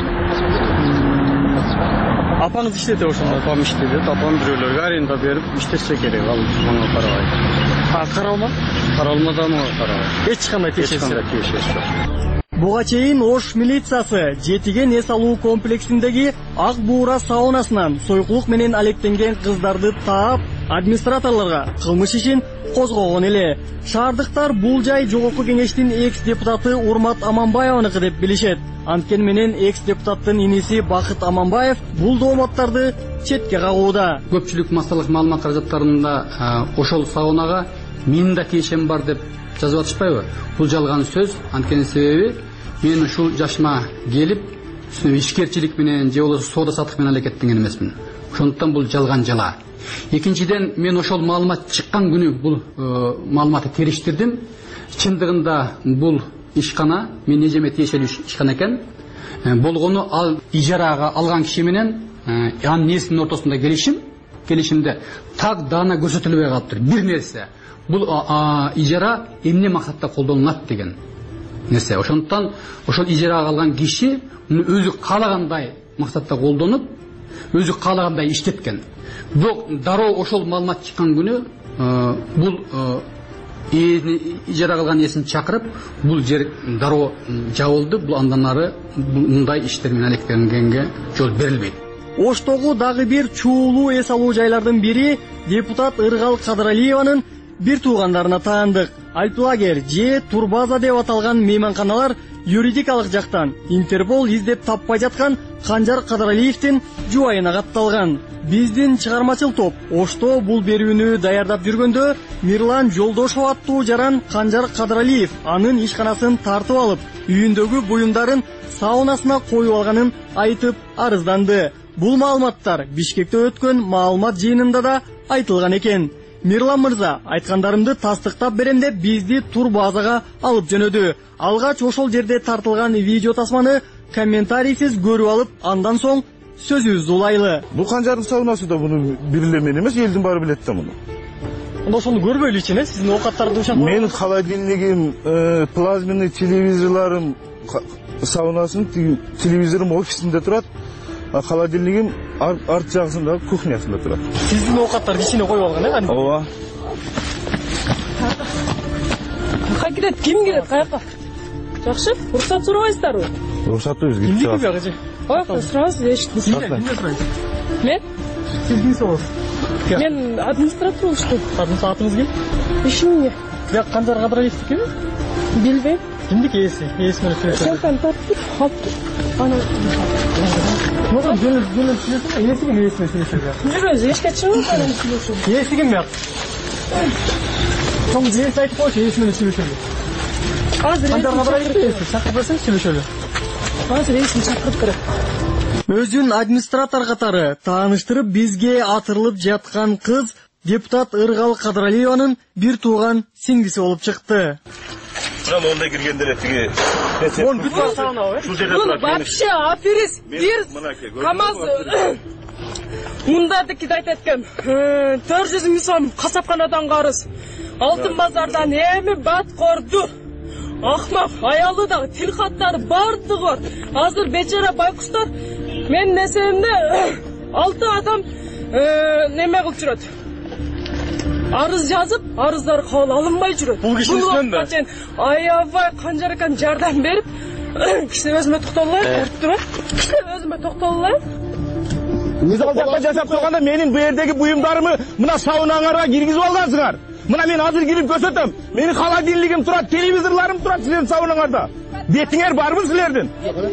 Апаңыз иштеди ошондо? Апам иштеди, апам бирөөлөргө аренда берип иштесе керек, ал мага карабайт. Каралма? Каралма да мага карабайт. Эч кандай тиешеси жок. Буга чейин Ош милициясы жетиген эс алуу комплексиндеги Ак Буура саунасынан сойкулук менен алектенген кыздарды таап, администраторлорго кылмыш ишин козгогон эле. Шаардыктар бул жай жогорку кеңештин экс-депутаты Урмат Аманбаеваныкы деп билишет. Анткени менен экс-депутаттын иниси Бакыт Аманбаев бул дооматтарды четке кагууда. Көпчүлүк массалык маалымат каражаттарында ошол саунага менин да тиешем бар деп жазып атышпайбы? Бул жалган сөз. Анткени себеби мен ушул жашыма келип, ишкерчилик менен же болбосо соода саттык менен алектенген эмесмин. Ошондуктан бул жалган жала. Экинчиден, мен ошол маалымат чыккан күнү бул маалыматты териштирдим. Чындыгында бул ишкана мен эжеме тиешелүү ишкана экен. Болгону ал ижарага алган киши менен анын несинин ортосунда келишимде так даана көрсөтүлбөй калыптыр. Бир нерсе, бул ижара эмне максатта колдонулат деген нерсе. Ошондуктан ошол ижарага алган киши өзү каалагандай максатта колдонуп, өзү каалагандай иштеткен. Бирок дароо ошол маалымат чыккан күнү бул ижарага алган эсин чакырып, бул жер дароо жабылды. Бул андан ары мындай иштер менен алектенгенге жол берилбейт. Оштогу дагы бир чуулуу эс алуу жайлардын бири депутат Ыргал Кадыралиеванын бир туугандарына таандык. Альплагер же Турбаза деп аталган мейманканалар юридикалык жактан Интерпол издеп таппай жаткан Канжар Кадыралиевдин жубайына катталган. Биздин чыгармачыл топ Ошто бул берүүнү даярдап жүргөндө Мирлан Жолдошов аттуу жаран Канжар Кадыралиев анын ишканасын тартып алып, үйүндөгү буюмдарын саунасына коюп алганын айтып арызданды. Бул маалыматтар Бишкекте өткөн маалымат жыйынында да айтылган экен. Мирлан мырза, айткандарымды тастыктап берем деп бизди турбазага алып жөнөдү. Алгач ошол жерде тартылган видео тасманы комментарийсиз көрүп алып, андан соң сөзүбүздү улайлы. Бул Канжардын саунасы да буну бир мен эмес, элдин баары билет да муну. Ошону көрбөйлү ичин, сиздин оокаттарды ушак. Менин холодильнигим, плазменный телевизорлорум саунасынын телевизорум офисинде турат. Холодильнигим арт жагысында, кухнясында турат. Сиздин оокаттарды ичине коюп алган, кантип? Ооба. Кай кирет, ким кирет, каяка? Жакшы, уруксат сурабайсыздарбы? Уруксатыбыз кетип чыгат. Кимдики бягы? Ой, сурабыз, эшикти. Кимден сурайсыз? Мен? Сиз кимсиз болосуз? Мен администратор болуштум. Атыңыз ким? Ишимге. Бияк Канжар Кадыралиевдикиби? Билбейм. Кимдики ээси? Ээси менен сүйлөшөбүз. Сен тартып, алып. Ана. Мага жөнөп сүйлөшөбүз, ээси ким ээси менен сүйлөшөбүз? Жүрөбүз, эшикке чыгып анан сүйлөшөбүз. Ээси ким бияк? Чоң ээси айтып койчу, ээси менен сүйлөшөлү. Азыр Канжар Кадыралиевди ээси чакырып берсең сүйлөшөлү. Азыр эсин чакырып керек. Өзүн администратор катары тааныштырып бизге атырылып жаткан кыз депутат Ыргал Кадыралиеванын бир тууган сиңдиси болуп чыкты. Жана онда киргендер тиги Он бүтүн саунабы? Бул вообще аферист, бир КамАЗ мундардыкиди айтат экен. 400 000 сом касапканадан карыз. Алтын базардан эми баткорду. Ахмак, аялы дагы, тил каттары бардыгы бар. Азыр бечара байкуштар менин эсебимде 6 адам неме кылып жүрөт. Арыз жазып, арыздар кабыл алынбай жүрөт. Бул киши үстүнбү? Аябай Канжар экен жардам берип, киши өзүмө токтололайын, көрүптүрбү? Киши өзүмө токтололайын. Биз ал жакта жашап турганда менин бу жердеги буюмдарымы мына саунаңарга киргизип алгансыңар. Мына мен азыр кирип көрсөтөм. Менин холодильнигим турат, телевизорлорум турат силердин саунаңарда. Бетиңер барбы силердин?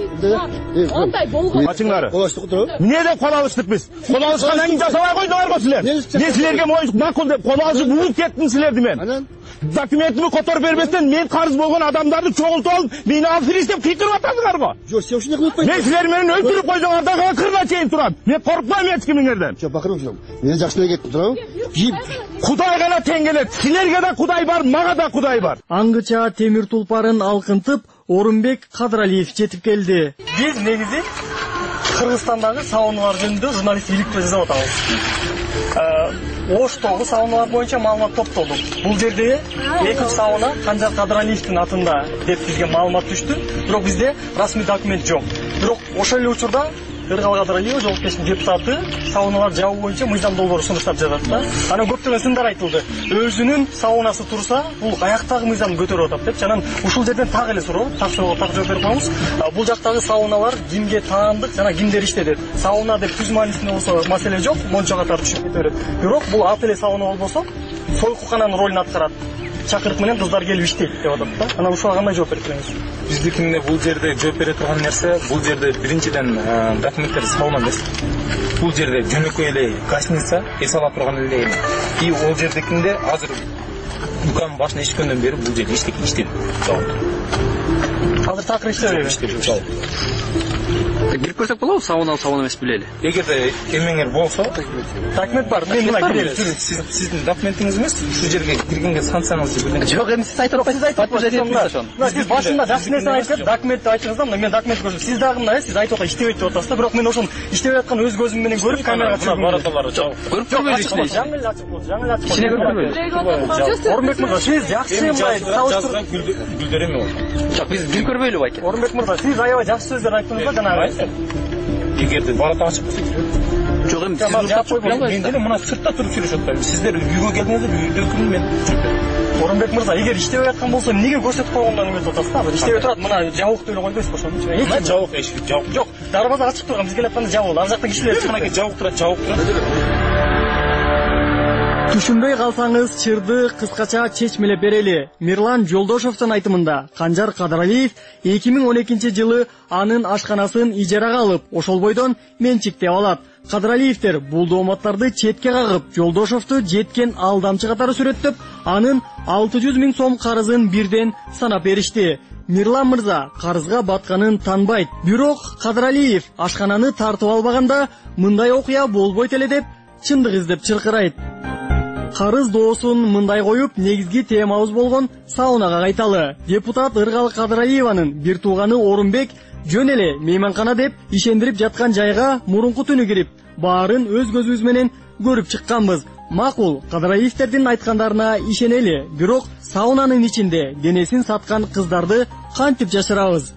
Андай болгон. Ачыңлары. Эмне деп кол алыштык биз? Кол алышкандан кийин жасабай койдуңарбы силер? Мен силерге макул деп кол алышып угуп кеттим силерди мен. Документimi которуп бербестен мен карыз болгон адамдарды чогултуп алып, мени аферист деп кыйтырып атасыңарбы? Жок, сен ушуну кылып койдуң. Мен силер менен өлтүрүп койдуңардан кырына чейин турам. Мен коркпойм эч кимиңерден. Жок, бакырым, мен жакшы эле кеттим, туурабы? Кудай гана тең келет. Силерге да Кудай бар, мага да Кудай бар. Аңгыча темир тулпарын алкынтып, Орунбек Кадыралиев жетип келди. Биз негизи Кыргызстандагы сауналар жөнүндө журналисттик жасап атабыз. Оштогу сауналар боюнча маалымат топтолдук. Бул жерде экинчи сауна Канжар Кадыралиевдин атында деп бизге маалымат түштү. Бирок бизде расмий документ жок. Бирок ошол эле учурда Ыргал Кадыралиев жоопкерчиликтин депутаты сауналар жабуу боюнча мыйзам долбоору сунуштап жатат да. Анан көптөгөн сындар айтылды. Өзүнүн саунасы турса, бул каяктагы мыйзамды көтөрүп атат деп. Анан ушул жерден так эле суроо, так жооп берип коебуз. Бул жактагы сауналар кимге таандык жана кимдер иштеди? Сауна деп түз маанисинде болсо маселе жок, мончо катары түшүп кете берет. Бирок бул ат эле сауна болбосо, сойкукананын ролун аткарат. Чакырык менен кыздар келип иштейт деп атат да. Анан ушуга кандай жооп берип береңиз? Биздикинде бул жерде жооп бере турган нерсе, бул жерде биринчиден документтер сауна эмес. Бул жерде жөнөкөй эле гостиница, эс ала турган эле. И ол жердикинде азыр дукан башына ишкөндөн бери бул жерде иштейт. Азыр такыр иштебейби? Кирип көрсөк болобу, сауна эмес билели. Эгерде эмеңер болсо, документ бар. Мен мына кирели. Сиздин документиңиз эмес, ушул жерге киргенге санкцияңызды билдириңиз. Жок, эми сиз айтып атпайсызбы? Сиз башында жакшы нерсе айтып, документти айтыңыз да, мен документ көрсөтөм. Сиз дагы мына сиз айтып атат, иштебейт деп атасыз да, бирок мен ошону иштебей аткан өз көзүм менен көрүп, камерага түшүрүп бараталар. Көрүп көрбөйт ичине. Жаңы эле ачып койду, жаңы эле ачып ичине көрүп көрбөйт. Орунбек мырза, сиз жакшы жазган гүлдөр эми ол. Жок, биз бир көрбөйлү байке. Орунбек мырза, сиз аябай жакшы сөздөр айттыңыз да жанагы. Эгерде барата ачып койсоңуз. Жок, эми сиз ачып койбойсуз. Мен деле мына сыртта туруп сүйлөшүп атпаймын. Сиздер үйгө келдиңиздер, үйдөгүн мен. Орунбек мырза, эгер иштебей аткан болсо, эмнеге көрсөтүп койгондон эмес атасыз да? Иштебей турат, мына жабык деле койбойсузбу ошону? Мына жабык эшик, жабык. Жок, дарбаза ачык турган, биз келатканда жабык. Ар жакта кишилер чыккан жабык турат. Түшүнбөй калсаңыз, чырды кыскача чечмелеп берели. Мирлан Жолдошовдун айтымында Канжар Кадыралиев 2012 жылы анын ашканасын ижарага алып, ошол бойдон менчиктеп алат. Кадыралиевдер бул дооматтарды четке кагып, Жолдошовду жеткен алдамчы катары сүрөттөп, анын 600 000 сом карызын бирден санап беришти. Мирлан мырза карызга батканын танбайт. Бирок Кадыралиев ашкананы тартып албаганда мындай окуя болбойт эле деп чындык издеп чыркырайт. карыз доосун мындай коюп, негизги темабыз болгон саунага кайталы. Депутат Ыргал Кадыраеванын бир тууганы Орунбек жөн эле мейманкана деп ишендирип жаткан жайга мурунку түнү кирип, баарын өз көзүбүз менен көрүп чыкканбыз. Макул, Кадыраевдердин айткандарына ишенели, бирок саунанын ичинде денесин саткан кыздарды кантип жашырабыз?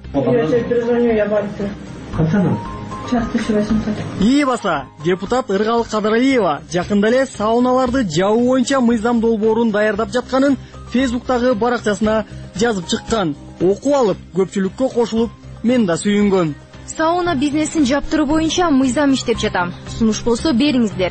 И баса, депутат Ыргал Кадыраева жакында эле сауналарды жабуу боюнча мыйзам долбоорун даярдап жатканын Фейсбуктагы баракчасына жазып чыккан. Окуп алып, көпчүлүккө кошулуп, мен да сүйүнгөм. Сауна бизнесин жаптыруу боюнча мыйзам иштеп жатам. Сунуш болсо бериңиздер.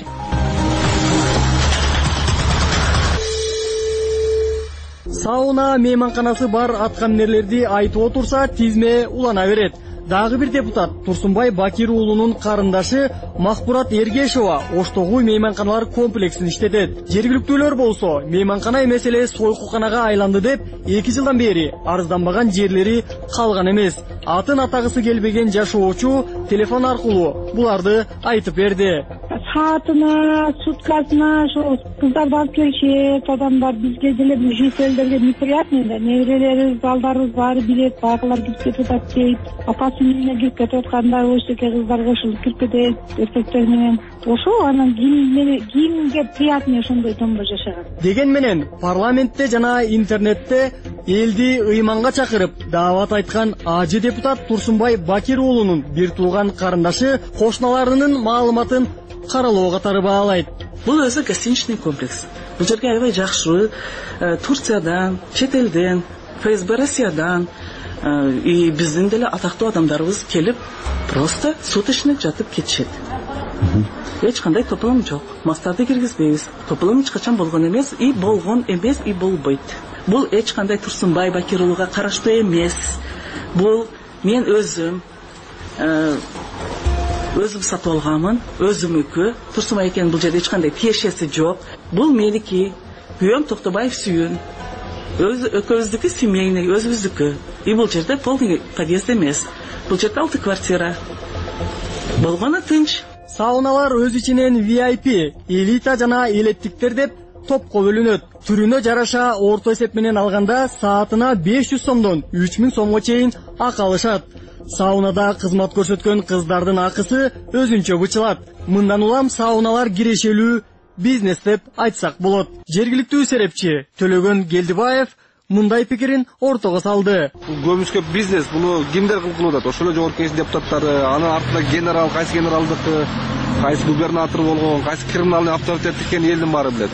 Сауна мейманканасы бар аткаминерлерди айтып отурса, тизме улана берет. Дагы бир депутат Турсунбай Бакир уулунун карындашы Махпурат Эргешова Оштогу мейманканалар комплексин иштетет. Жергиликтүүлөр болсо, мейманкана эмес эле сойкуканага айланды деп 2 жылдан бери арызданбаган жерлери калган эмес. Атын атагысы келбеген жашоочу телефон аркылуу буларды айтып берди. Саатына, суткасына ошо кыздарды алып келишет, адамдар бизге деле жителдерге неприятно да. Неберелерибиз, балдарыбыз баары билет, багылар кирип кетип атат дейт. Апасынын үйүнө кирип кетип атканда ошеке кыздар кошулуп кирип кетет, эркектер менен. Ошо анан кимге приятно ошондой домбо жашаган. Деген менен парламентте жана интернетте элди ыйманга чакырып даават айткан ажы депутат Турсунбай Бакир уулунун бир тууган карындашы кошуналарынын маалыматын каралоо катары баалайт. Бул өзү гостиничный комплекс. Бул жерге аябай жакшы Турциядан, чет элден, ФСБ Россиядан и биздин деле атактуу адамдарыбыз келип, просто суточный жатып кетишет. Эч кандай тополом жок. Мастарды киргизбейбиз. Тополом эч качан болгон эмес, и болгон эмес, и болбойт. Бул эч кандай Турсунбай Бакир уулуга караштуу эмес. Бул мен өзүм сатып алганмын, өзүмүкү. Турсунбай экен бул жерде эч кандай тиешеси жок. Бул меники, күйөөм Токтобаев сүйүн. Экөөбүздүкү семейный, өзүбүздүкү. И бул жерде полный подъезд эмес. Бул жерде 6 квартира. Болгону тынч. Сауналар өз ичинен VIP, элита жана элеттиктер деп топко бөлүнөт. Түрүнө жараша орто эсеп менен алганда саатына 500 сомдон 3000 сомго чейин акы алышат. Саунада кызмат көрсөткөн кыздардын акысы өзүнчө бычылат. Мындан улам сауналар кирешелүү бизнес деп айтсак болот. Жергиликтүү серепчи Төлөгөн Гелдибаев мындай пикирин ортого салды. Көбүскө бизнес буну кимдер кылып атат? Ошол эле жогорку кеңеш депутаттары, анын артында генерал, кайсы генералдыкы, кайсы губернатор болгон, кайсы криминалдык авторитет экенин элдин баары билет.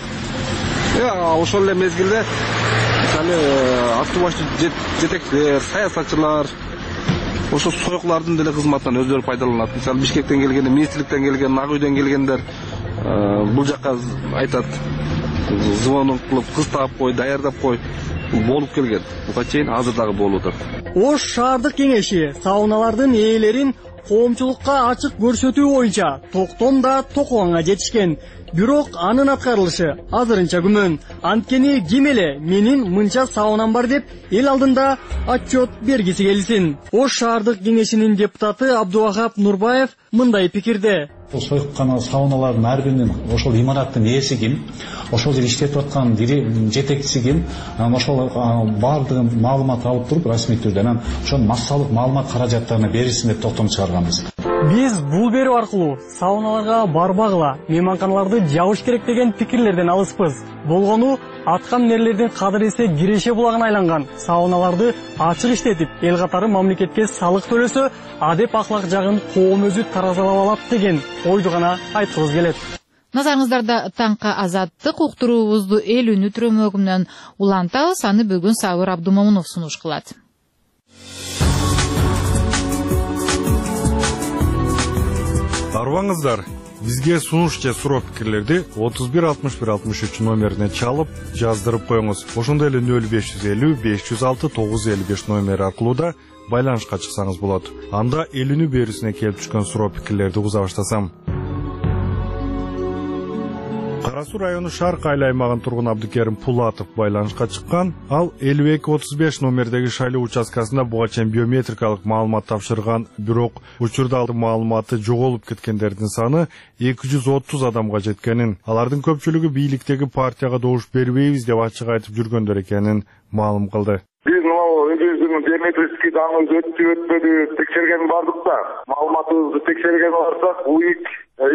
Ошол эле мезгилде мисалы автомашин жетекчилер, саясатчылар ошо сойкулардын деле кызматынан өздөрү пайдаланат. Мисалы Бишкектен келген, министрликтен келген, Ак үйдөн келгендер бул жакка айтат. Звонок кылып, кыз таап кой, даярдап кой. Болуп келген. Буга чейин азыр дагы болуп атат. Ош шаардык кеңеши сауналардын ээлерин коомчулукка ачык көрсөтүү боюнча токтомда токуганга жетишкен. Бирок анын аткарылышы азырынча күмөн. Анткени ким эле менин мынча саунам бар деп эл алдында отчет бергиси келсин. Ош шаардык кеңешинин депутаты Абдувахап Нурбаев мындай пикирде. Сойкукана сауналардын ар биринин ошол имараттын ээси ким, ошол жерде иштеп аткан жетекчиси ким, ошол баардыгын маалымат алып туруп расмий түрдө анан ошол массалык маалымат каражаттарына берилсин деп токтом чыгарганбыз. Биз бул берүү аркылуу сауналарга барбагыла, мейманканаларды жабыш керек деген пикирлерден алыспыз. Болгону аткан нерлердин кадыресе киреше булагына айланган сауналарды ачык иштетип, эл катары мамлекетке салык төлөсө, адеп аклак жагын коом өзү таразалап алат деген ойду гана айткыбыз келет. Назарыңыздарда таңка азаттык уктуруубузду эл үнү түрөмөгүнөн улантабыз. Аны бүгүн Сабыр Абдумомунов сунуш кылат. Арбаңыздар, бизге сунуш же суроо пикирлерди 316163 номерине чалып жаздырып коюңуз. Ошондой эле 0550 506 955 номери аркылуу да байланышка чыксаңыз болот. Анда эл үнү берүүсүнө келип түшкөн суроо пикирлерди уза баштасам. Асу району Шарк айыл аймагын тургун Абдыкерим Пулатов байланышка чыккан. Ал 52-35 номердеги шайлоо участкасында буга чейин биометрикалык маалымат тапшырган, бирок учурда ал маалыматы жоголуп кеткендердин саны 230 адамга жеткенин, алардын көпчүлүгү бийликтеги партияга добуш бербейбиз деп ачык айтып жүргөндөр экенин маалым кылды. Биз өзүбүздүн биометрический даныбыз өтпөдү текшерген бардык да. Маалыматыбызды текшерген барсак, УИК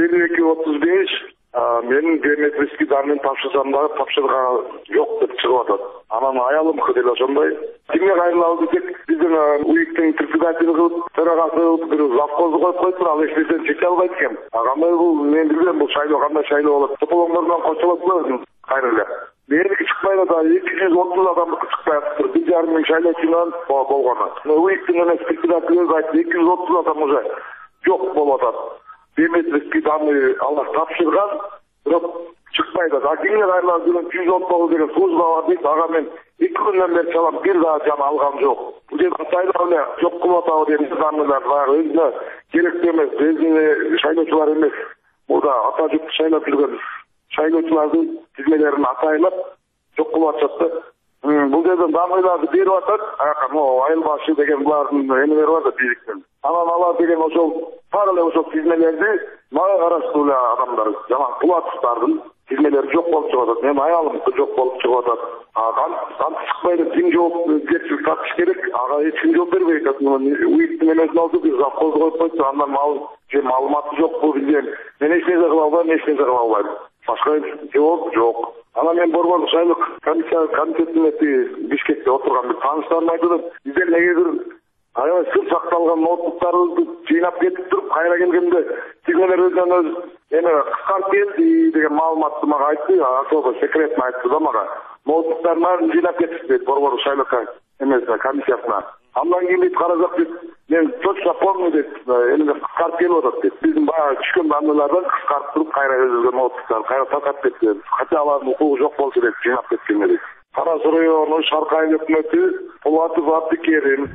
52-35 менин биометрический данын тапшырсам дагы тапшырган жок деп чыгып атат. Анан аялымкы деле ошондой. Кимге кайрылабыз десек, биздин УИКтин председатели кылып, төрагасы кылып, бир завхозду коюп коюптур, ал эч нерсени чече албайт экен. Кандай бул, мен билбейм бул шайлоо кандай шайлоо болот. Тополоңдор менен кошулат эле кайра эле. Меники чыкпай да 230 адамдыкы чыкпай атыптыр. 1,5 миң шайлоочунан болгону. УИКтин эмес председатели айтты, 230 адам уже жок болуп атат. Биометрический данные алар тапшырган, бирок чыкпай да. Кимге кайрылат деген 119 деген служба бар дейт. Ага мен 2 күндөн бери чалам, бир дагы жан алган жок. Бул жерде кытайда эле жок кылып атабы деген данныйлар бар. Өзүнө керектүү эмес, өзүнө шайлоочулар эмес. Мурда ата жұртты шайлап жүргөн шайлоочулардын тизмелерин атайлап жок кылып атышат да. Бул жерден данныйларды берип атат. Айыл башы деген булардын эмелери бар да бийликтен. Анан алар деген ошол бар эле ошол тизмелерди мага караштуу эле адамдар, жана Пулатовдардын тизмелери жок болуп чыгып атат. Менин аялымды жок болуп чыгып атат. Кантип чыкпайды, ким жоопкерчилик тартыш керек? Ага эч ким жооп бербейт. УИКтин эмесин алды, бир завхозду коюп коюптур, андан маалыматы жок бул билген. Мен эч нерсе кыла албайм, эч нерсе кыла албайм. Башка жооп жок. Анан мен Борбор шайлык комитетине Бишкекте отурган бир тааныштарым айтып, биздер негедир аябай сыр сакталган ноутбуктарыбызды жыйнап кетип туруп, кайра келгенде тизмелер өзүнөн өз эме кыскарып келди деген маалыматты мага айтты, особо секретно айтты да мага. Ноутбуктардын баарын жыйнап кетишти дейт Борбор шайлык эмесине, комиссиясына. Андан кийин дейт карасак дейт, мен точно помню дейт, эмне кыскарып келип атат дейт. Биздин баягы түшкөн данныйлардан кыскарып туруп, кайра өзгө ноутбуктар кайра таркап кетти. Хотя алардын укугу жок болчу дейт, жыйнап кеткен дейт. Кара Суу району Шарк айыл өкмөтү Пулатов Абдыкерим.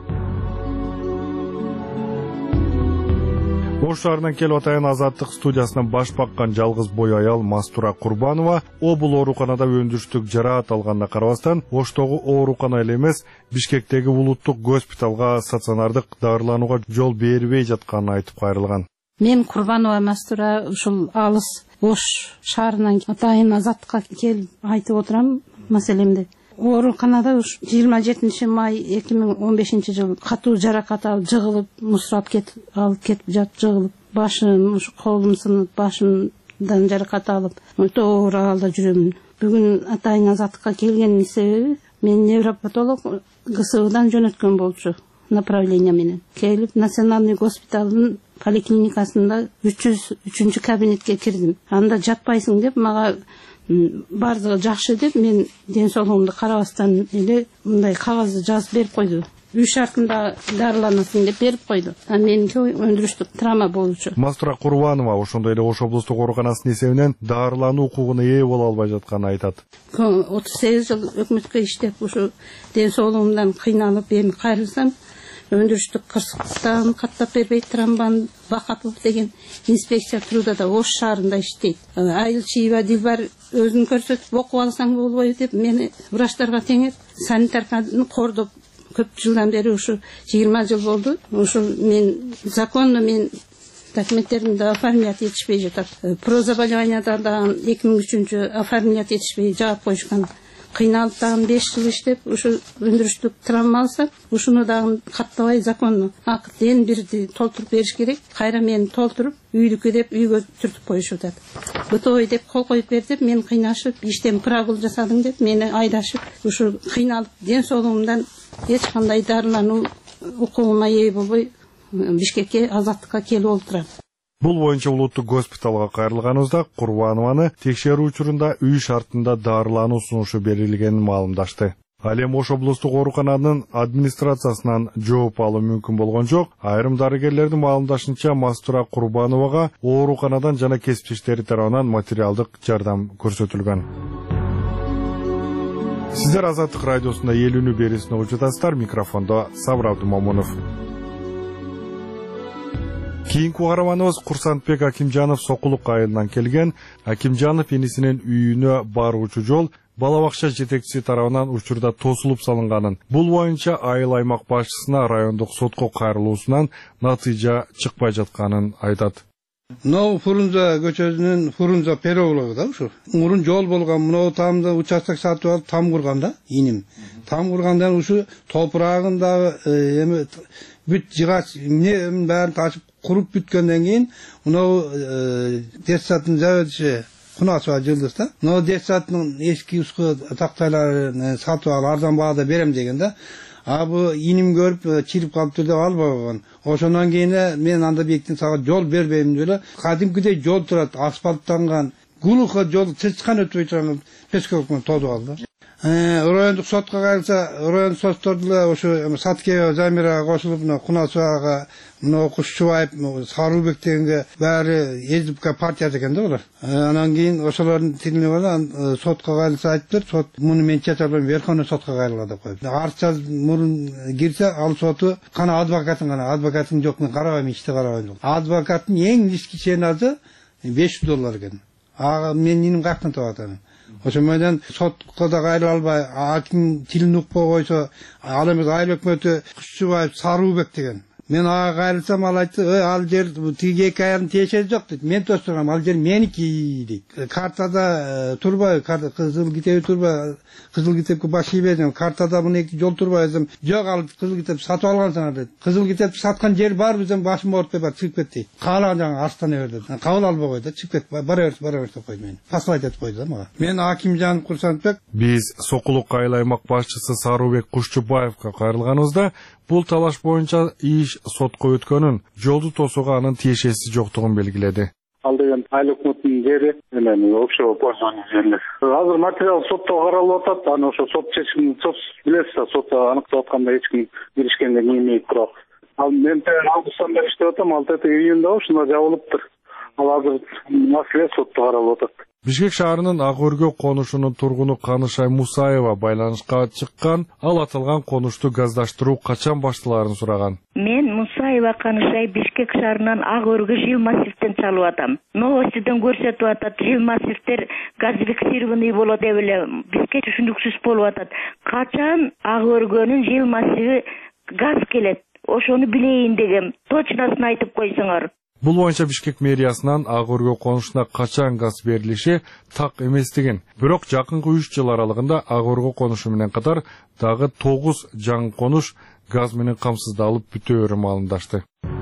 Ош шаарынан келип атайын Азаттык студиясынан баш баккан жалгыз бой аял Мастура Курбанова бул ооруканада өндүрүштүк жараат алганына карабастан, Оштогу оорукана эле эмес, Бишкектеги улуттук госпиталга стационардык дарыланууга жол бербей жатканын айтып кайрылган. Мен Курбанова Мастура ушул алыс Ош шаарынан атайын Азаттыкка келип айтып отурам маселемди. Ооруканада 27 май 2015 жыл катуу жаракат алып жыгылып, мусурап алып кетип жатып жыгылып, башым, колум сынып, башымдан жаракат алып, өтө оор абалда жүрөмүн. Бүгүн атайын Азаттыкка келгенин себеби мен невропатолог ГСУдан жөнөткөн болчу направление менен. Келип Национальный госпиталдын поликлиникасында 300 кабинетке кирдим. Анда жатпайсың деп мага бардыгы жакшы деп мен ден соолугумду карабастан эле мындай кагазды жазып берип койду. Үй шартында дарыланасың деп берип койду. Меники өндүрүштүк травма болчу. Мастура Курбанова ошондой эле Ош облустук ооруканасынын эсебинен дарылануу укугуна ээ боло албай жатканын айтат. 38 жыл өкмөткө иштеп ушу ден соолугумдан кыйналып эми кайрылсам, өндүрүштүк кырсыктан каттап бербейт, Трамбан Бакапов деген инспекция трудада Ош шаарында иштейт. Айыл Чийба Дилбар өзүн көрсөтүп окуп алсаң болбойбу деп мени врачтарга теңеп, санитарканы кордоп көп жылдан бери ушу 20 жыл болду. Ушу мен законно мен документтеримди оформлять этишпей жатат. Про заболеванияда да 2003 оформлять этишпей жаап коюшкан. Кыйналып дагы 5 жыл иштеп, ушу өндүрүштүк травма алса, ушуну дагы каттабай законно акытын бирди толтуруп бериш керек. Кайра мени толтуруп, үйдүкү деп үйгө түртүп коюшуп атат. Бытовый деп кол коюп бер деп мен кыйнашып, иштен прогул жасадың деп мени айдашып, ушу кыйналып ден соолугумдан эч кандай дарылануу укугума ээ болбой Бишкекке Азаттыкка келип олтурам. Бул боюнча улуттук госпиталга кайрылганыбызда Курбанованы текшерүү учурунда үй шартында дарылануу сунушу берилгенин маалымдашты. Ал эми Ош облустук оорукананын администрациясынан жооп алуу мүмкүн болгон жок. Айрым дарыгерлердин маалымдашынча Мастура Курбановага ооруканадан жана кесиптештери тарабынан материалдык жардам көрсөтүлгөн. Сиздер Азаттык радиосунда эл үнү берүүсүн угуп жатасыздар. Микрофондо Сабыр Абдумомунов. Кийинки каарманыбыз Курсантбек Акимжанов Сокулук айылынан келген. Акимжанов энисинин үйүнө баруучу жол бала бакча жетекчиси тарабынан учурда тосулуп салынганын, бул боюнча айыл аймак башчысына райондук сотко кайрылуусунан натыйжа чыкпай жатканын айтат. Мынау Фурунза көчөсүнүн Фурунза переулогу да ушу. Мурун жол болгон, мынау тамда участок сатып алып там курган да, иним. Там кургандан ушу топурагын да эми бүт жыгач эмненин баарын ташып куруп бүткөндөн кийин мынау детсаттын заводчу Кунасова жылдыз да. Мынау детсаттын эски ускы тактайларын сатып алып арзан баада берем деген да. Бу иним көрүп чирип калыптыр деп албаган. Ошондон кийин мен анда бектин сага жол бербейм деп эле кадимкидей жол турат, асфальттанган, глухо жол чычкан өтпөй турган пескалыкны тодуп алды. Райондук сотко кайрылса, райондук сотторду ошо Саткеева Замирага кошулуп, Кунасовага, Кушчубаев, Сарыбек дегенге баары СДПК партиясы экен да булар. Анан кийин ошолордун тилине бара сотко кайрылса айтыптыр, сот муну мен чече албайм, Верховный сотко кайрыла деп коюп. Арыз мурун кирсе, ал соту кана адвокатың жок, мен карабайм, ишти карабайм. Адвокаттын эң кичинекей азы $500 экен. Мен иним каяктан табатам. Ошо менен сотко да кайрыла албай, аким тилин укпой койсо, ал эмес айыл өкмөтү Кушчубаев Сарыбек деген. Мен ага кайрылсам, ал айтты, ал жер тиги эки аягын тиешеси жок дейт. Мен тостургам, ал жер меники дейт. Картада турбай, кызыл китеби турбай, кызыл китепке баш ийбедим. Картада муну эки жол турбай десем, жок, ал кызыл китеп сатып алгансыңар дейт. Кызыл китепти саткан жер бар бизden башым оорутпай бар, чыгып кет дейт. Каалаган жагы астана бер дейт. Кабыл албай койду, чыгып кет, бара бер деп койду мени. Послать этип койду да мага. Мен Акимжан Курсантбек. Биз Сокулук айыл аймак башчысы Сарыбек Кушчубаевга кайрылганыбызда бул талаш боюнча иш сотко өткөнүн, жолду тосууга анын тиешеси жоктугун белгиледи. Ал деген айыл өкмөтүнүн жери, эми общего пользования жерлер. Азыр материал сотто каралып атат, аны ошо сот чечимин билесиз, сотто аныктап атканда эч ким киришкенде кийинмейт бирок. Ал мен августтан бери иштеп атам, ал июнда ушунда жабылыптыр. Ал азыр маселе сотто каралып атат. Бишкек шаарынын Ак Өргө конушунун тургуну Канышай Мусаева байланышка чыккан, ал атылган конушту газдаштыруу качан башталарын сураган. Мен Мусаева Канышай Бишкек шаарынан Ак Өргө жил массивтен чалып атам. Новостиден көрсөтүп атат, жил массивтер газифицированный болот деп эле бизге түшүнүксүз болуп атат. Качан Ак Өргөнүн жил массиви газ келет? Ошону билейин дегем. Точносын айтып койсоңор. Бул боюнча Бишкек мэриясынан Ак Өргө конушуна качан газ берилиши так эместигин. Бирок жакынкы 3 жыл аралыгында Ак Өргө конушу менен катар дагы 9 жаңы конуш газ менен камсыздалып бүтөөрү маалымдашты.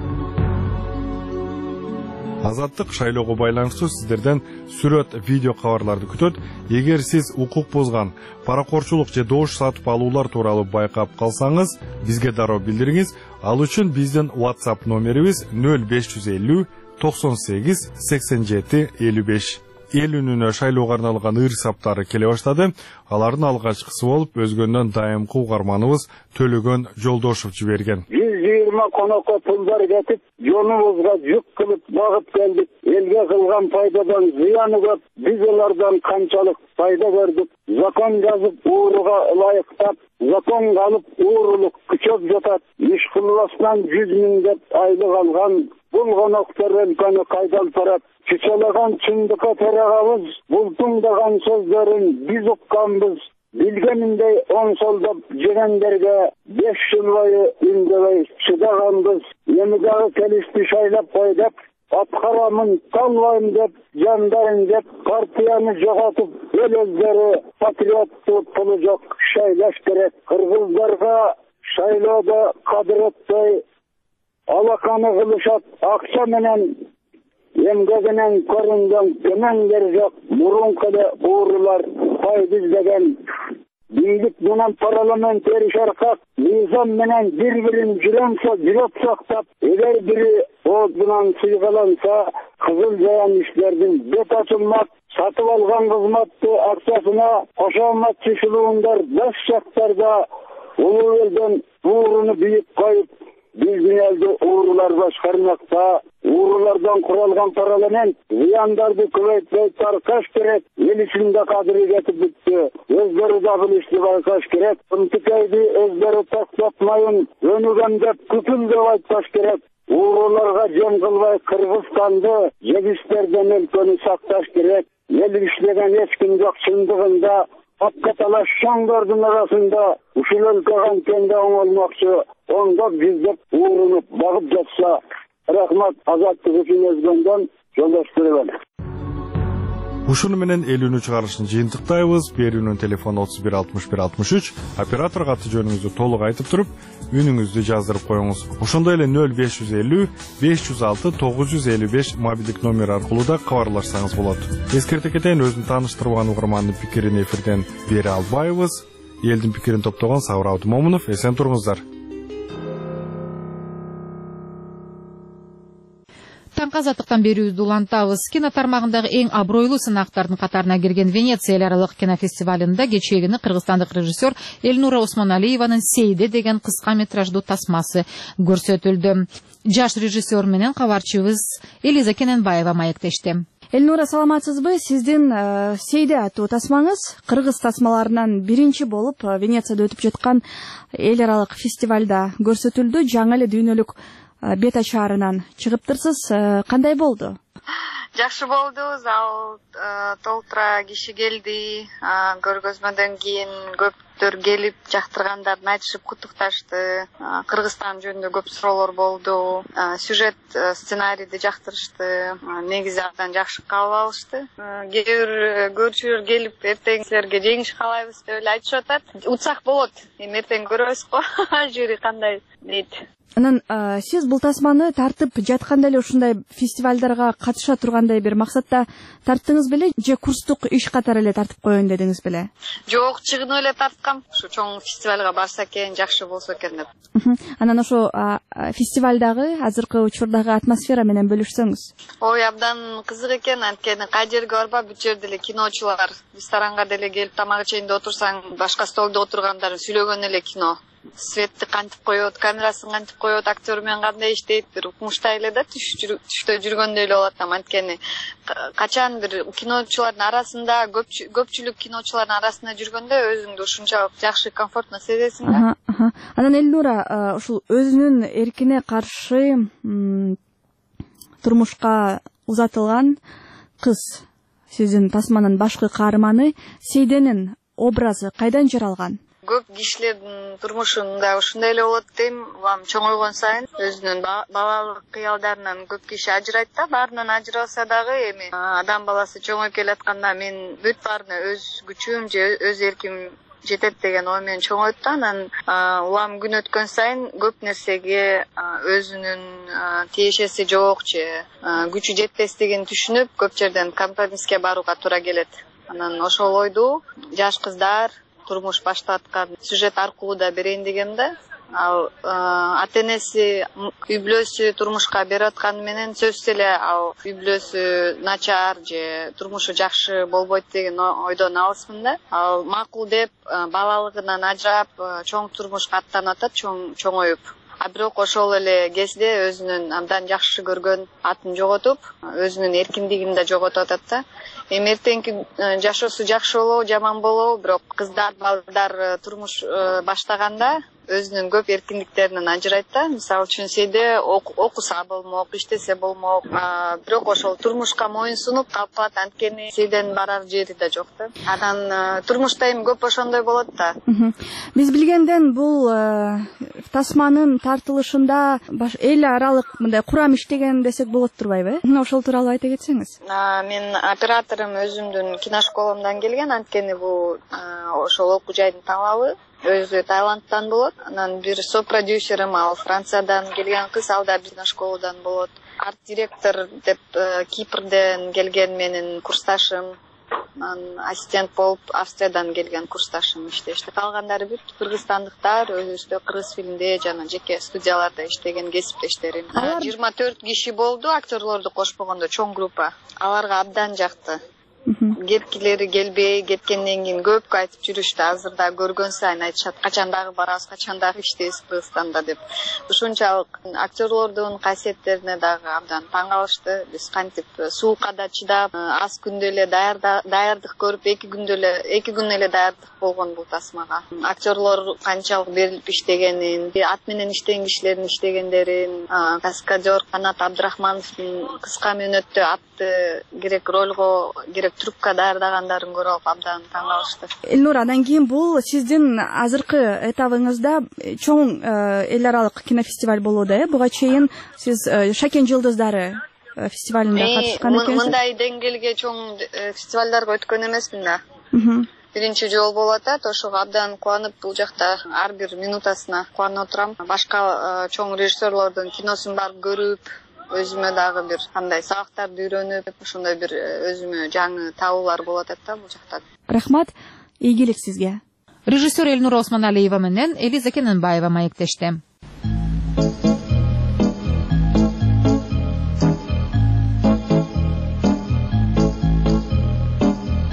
Азаттык шайлоого байланыштуу сиздерден сүрөт, видео кабарларды күтөт. Эгер сиз укук бузган, паракорчулук же добуш сатып алуулар тууралуу байкап калсаңыз, бизге дароо билдириңиз. Ал үчүн биздин WhatsApp номерибиз 0550 98 87 55. Эл үнүнө шайлоого арналган ыр саптары келе баштады. Алардын алгачкысы болуп өзгөндөн дайымкы угарманыбыз Төлөгөн Жолдошов жиберген. 120 конокко пулдар кетип, жолубузга жүк кылып багып келдик. Элге кылган пайдадан зыяны көп. Биз алардан канчалык пайда көрдүк. Закон жазып ууруга ылайыктап, закон алып уурулук күчөп жатат. Иш кылбастан 100 000 деп айлык алган бул коноктор өлкөнү кайдалып барат. Чычалаган чындыкка тарагабыз, бул тыңдаган сөздөрүн биз укканбыз. Билгениндей оң солдоп жегендерге 5 жыл бою үндебей чыдаганбыз. Эми дагы келишти шайлап кой деп, аткарамын талбайм деп, жандарын деп, партияны жоготуп, эл өздөрү патриоттуу пулу жок шайлаш керек. Кыргыздарга шайлоодо кадыр өтпөй, алаканы кылышат, акча менен эмгегинен көрүнгөн кемеңдер жок. Мурунку эле уурулар пайда издеген бийлик менен парламент эришаркак мыйзам менен бири-бирин жүрөт сактап, эгер бири от менен сыйгаланса, кызыл жаян иштердин бет ачылмак, сатып алган кызматты акчасына кошомат чышылуундар баш жактарда улуу элден ууруну бийик коюп, биздин элди уурулар башкармакта. Уурулардан куралган парламент зыяндарды көбөйтпөй таркаш керек. Эл ичинде кадыры кетип бүттү. Өздөрү да билишти байкаш керек. Ынтыкайды өздөрү токтотмайын, өнүгөн деп күтүл деп айтпаш керек. Uğurlarga jam kılbay Kırgızstan'da jebislerden ülkeni saklaş gerek. Ел işlegen ешким жок чындыгында Akkatalaş şoңдордун arasında ушул өлкө кантенде оңолмокчу оңдоп жүздөп уурунуп багып жатса рахмат азаттык үчүн өзгөндөн жолдош беребен. Ушуну менен элүүнү чыгарышын жыйынтыктайбыз. Берүүнүн телефону 31 61 63. Операторго аты жөнүңүздү толук айтып туруп, үнүңүздү жаздырып коюңуз. Ошондой эле 0550 506 955 мобилдик номер аркылуу да кабарлашсаңыз болот. Эскерте кетейин, өзүн тааныштырбаган угармандын пикирин эфирден бере албайбыз. Элдин пикирин топтогон Сабыр Абдымомунов, эсен туруңуздар. Таңкы азаттыктан берүүбүздү улантабыз. Кино тармагындагы эң абройлуу сынактардын катарына кирген Венеция эл аралык кинофестивалында кечээ кыргызстандык режиссер Эльнура Осмоналиеванын Сейде деген кыска метраждуу тасмасы көрсөтүлдү. Жаш режиссер менен кабарчыбыз Элиза Кененбаева маектешти. Эльнура, саламатсызбы? Сиздин Сейде аттуу тасмаңыз кыргыз тасмаларынан биринчи болуп Венецияда өтүп жаткан эл аралык фестивалда көрсөтүлдү. Жаңы эле дүйнөлүк бет ачаарынан чыгыптырсыз. Кандай болду? Жакшы болду. Зал толтура киши келди. Көргөзмөдөн кийин көптөр келип жактыргандарын айтышып куттукташты. Кыргызстан жөнүндө көп суроолор болду. Сюжет, сценарийди жактырышты. Негизи абдан жакшы кабыл алышты. Кээ бир көрүүчүлөр келип эртең силерге жеңиш каалайбыз деп эле айтышып атат. Утсак болот. Эми эртең көрөбүз го. Жюри кандай дейт. Анан сиз бул тасманы тартып жатканда эле ушундай фестивалдарга катыша тургандай бир максатта тарттыңыз беле же курстук иш катары эле тартып коеюн дедиңиз беле? Жок, чыгынып эле тарткам. Ушу чоң фестивалга барса экен, жакшы болсо экен деп. Анан ошо фестивалдагы азыркы учурдагы атмосфера менен бөлүшсөңүз. Ой, абдан кызык экен. Анткени кай жерге барба бүт жерде эле киночулар, ресторанга деле келип тамак ичейинде отурсаң, башка столдо отургандар сүйлөгөн эле кино. Светти кантип коет, камерасын кантип коет, актер менен кандай иштейт, бир укмуштай эле да түштө жүргөндөй эле болот. Анткени качан бир киночулардын арасында, көпчүлүк киночулардын арасында жүргөндө өзүңдү ушунчалык жакшы, комфортно сезесиң да. Анан Эльнура, ушул өзүнүн эркине каршы турмушка узатылган кыз, сиздин тасманын башкы каарманы Сейденин образы кайдан жаралган? Көп кишилердин турмушунда ушундай эле болот дейм. Улам чоңойгон сайын өзүнүн балалык кыялдарынан көп киши ажырайт да, баарынан ажыраса дагы эми адам баласы чоңоюп келатканда мен бүт баарына өз күчүм же өз эрким жетет деген ой менен чоңойт да. Анан улам күн өткөн сайын көп нерсеге өзүнүн тиешеси жок же күчү жетпестигин түшүнүп көп жерден компромисске барууга туура келет. Анан ошол ойду жаш кыздар турмуш баштаткан сюжет аркылуу да берейин дегем да. Ал ата-энеси үй бүлөсү турмушка берип атканы менен сөзсүз эле ал үй бүлөсү начар же турмушу жакшы болбойт деген ойдон алысмын да. Ал макул деп балалыгынан ажырап чоң турмушка аттанып атат, чоңоюп. Бирок ошол эле кезде өзүнүн абдан жакшы көргөн атын жоготуп, өзүнүн эркиндигин да жоготуп атат да. Эми эртеңки жашоосу жакшы болобу, жаман болобу, бирок кыздар, балдар турмуш баштаганда өзүнүн көп эркиндиктеринен ажырайт да. Мисалы үчүн Сейде окуса болмок, иштесе болмок, бирок ошол турмушка моюн сунуп калып калат. Анткени Сейденин барар жери да жок да. Анан турмушта эми көп ошондой болот да. Биз билгенден бул тасманын тартылышында эл аралык мындай курам иштеген десек болот турбайбы? Ошол тууралуу айта кетсеңиз. Мен операторум өзүмдүн киношколамдан келген. Анткени бул ошол окуу жайдын талабы. Өзү Таиландтан болот. Анан бир сопродюсерим ал Франциядан келген кыз, ал да биздин школадан болот. Арт-директор деп Кипрден келген менин курсташым. Ассистент болуп Австриядан келген курсташым иштешти. Калгандары бүт кыргызстандыктар, өзүбүздө кыргыз фильмде жана жеке студияларда иштеген кесиптештерим. 24 киши болду, актерлорду кошпогондо чоң группа. Аларга абдан жакты. Кеткилери келбей кеткенден кийин көпкө айтып жүрүштү. Азыр да көргөн сайын айтышат, качан дагы барабыз, качан дагы иштейбиз Кыргызстанда деп. Ушунчалык актерлордун касиеттерине дагы абдан таң калышты. Биз кантип суукка да чыдап, аз күндө эле даярдык көрүп, 2 күн эле даярдык болгон бул тасмага. Актерлор канчалык берилип иштегенин, ат менен иштеген кишилердин иштегендерин, каскадер Канат Абдрахмановдун кыска мөөнөттө атты керек ролго, керек трупка даярдагандарын көрүп алып абдан таң калышты. Элнур, андан кийин бул сиздин азыркы этабыңызда чоң эл аралык кинофестиваль болууда, буга чейин сиз Шакен жылдыздары фестивалында катышкан экенсиз. Мындай деңгээлге чоң фестивалдарга өткөн эмесмин да. Биринчи жол болуп атат, ошого абдан кубанып, бул жакта ар бир минутасына кубанып отурам. Башка чоң режиссерлордун киносун барып көрүп, өзүмө дагы бир кандай сабактарды үйрөнүп, ошондой бир өзүмө жаңы табуулар болуп атат да бул жакта. Рахмат, ийгилик сизге. Режиссер Элнура Осмоналиева менен Элиза Кененбаева маектешти.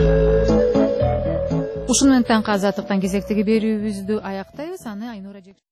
Ушуну менен таңкы азаттыктан кезектеги берүүбүздү аяктайбыз. Аны Айнура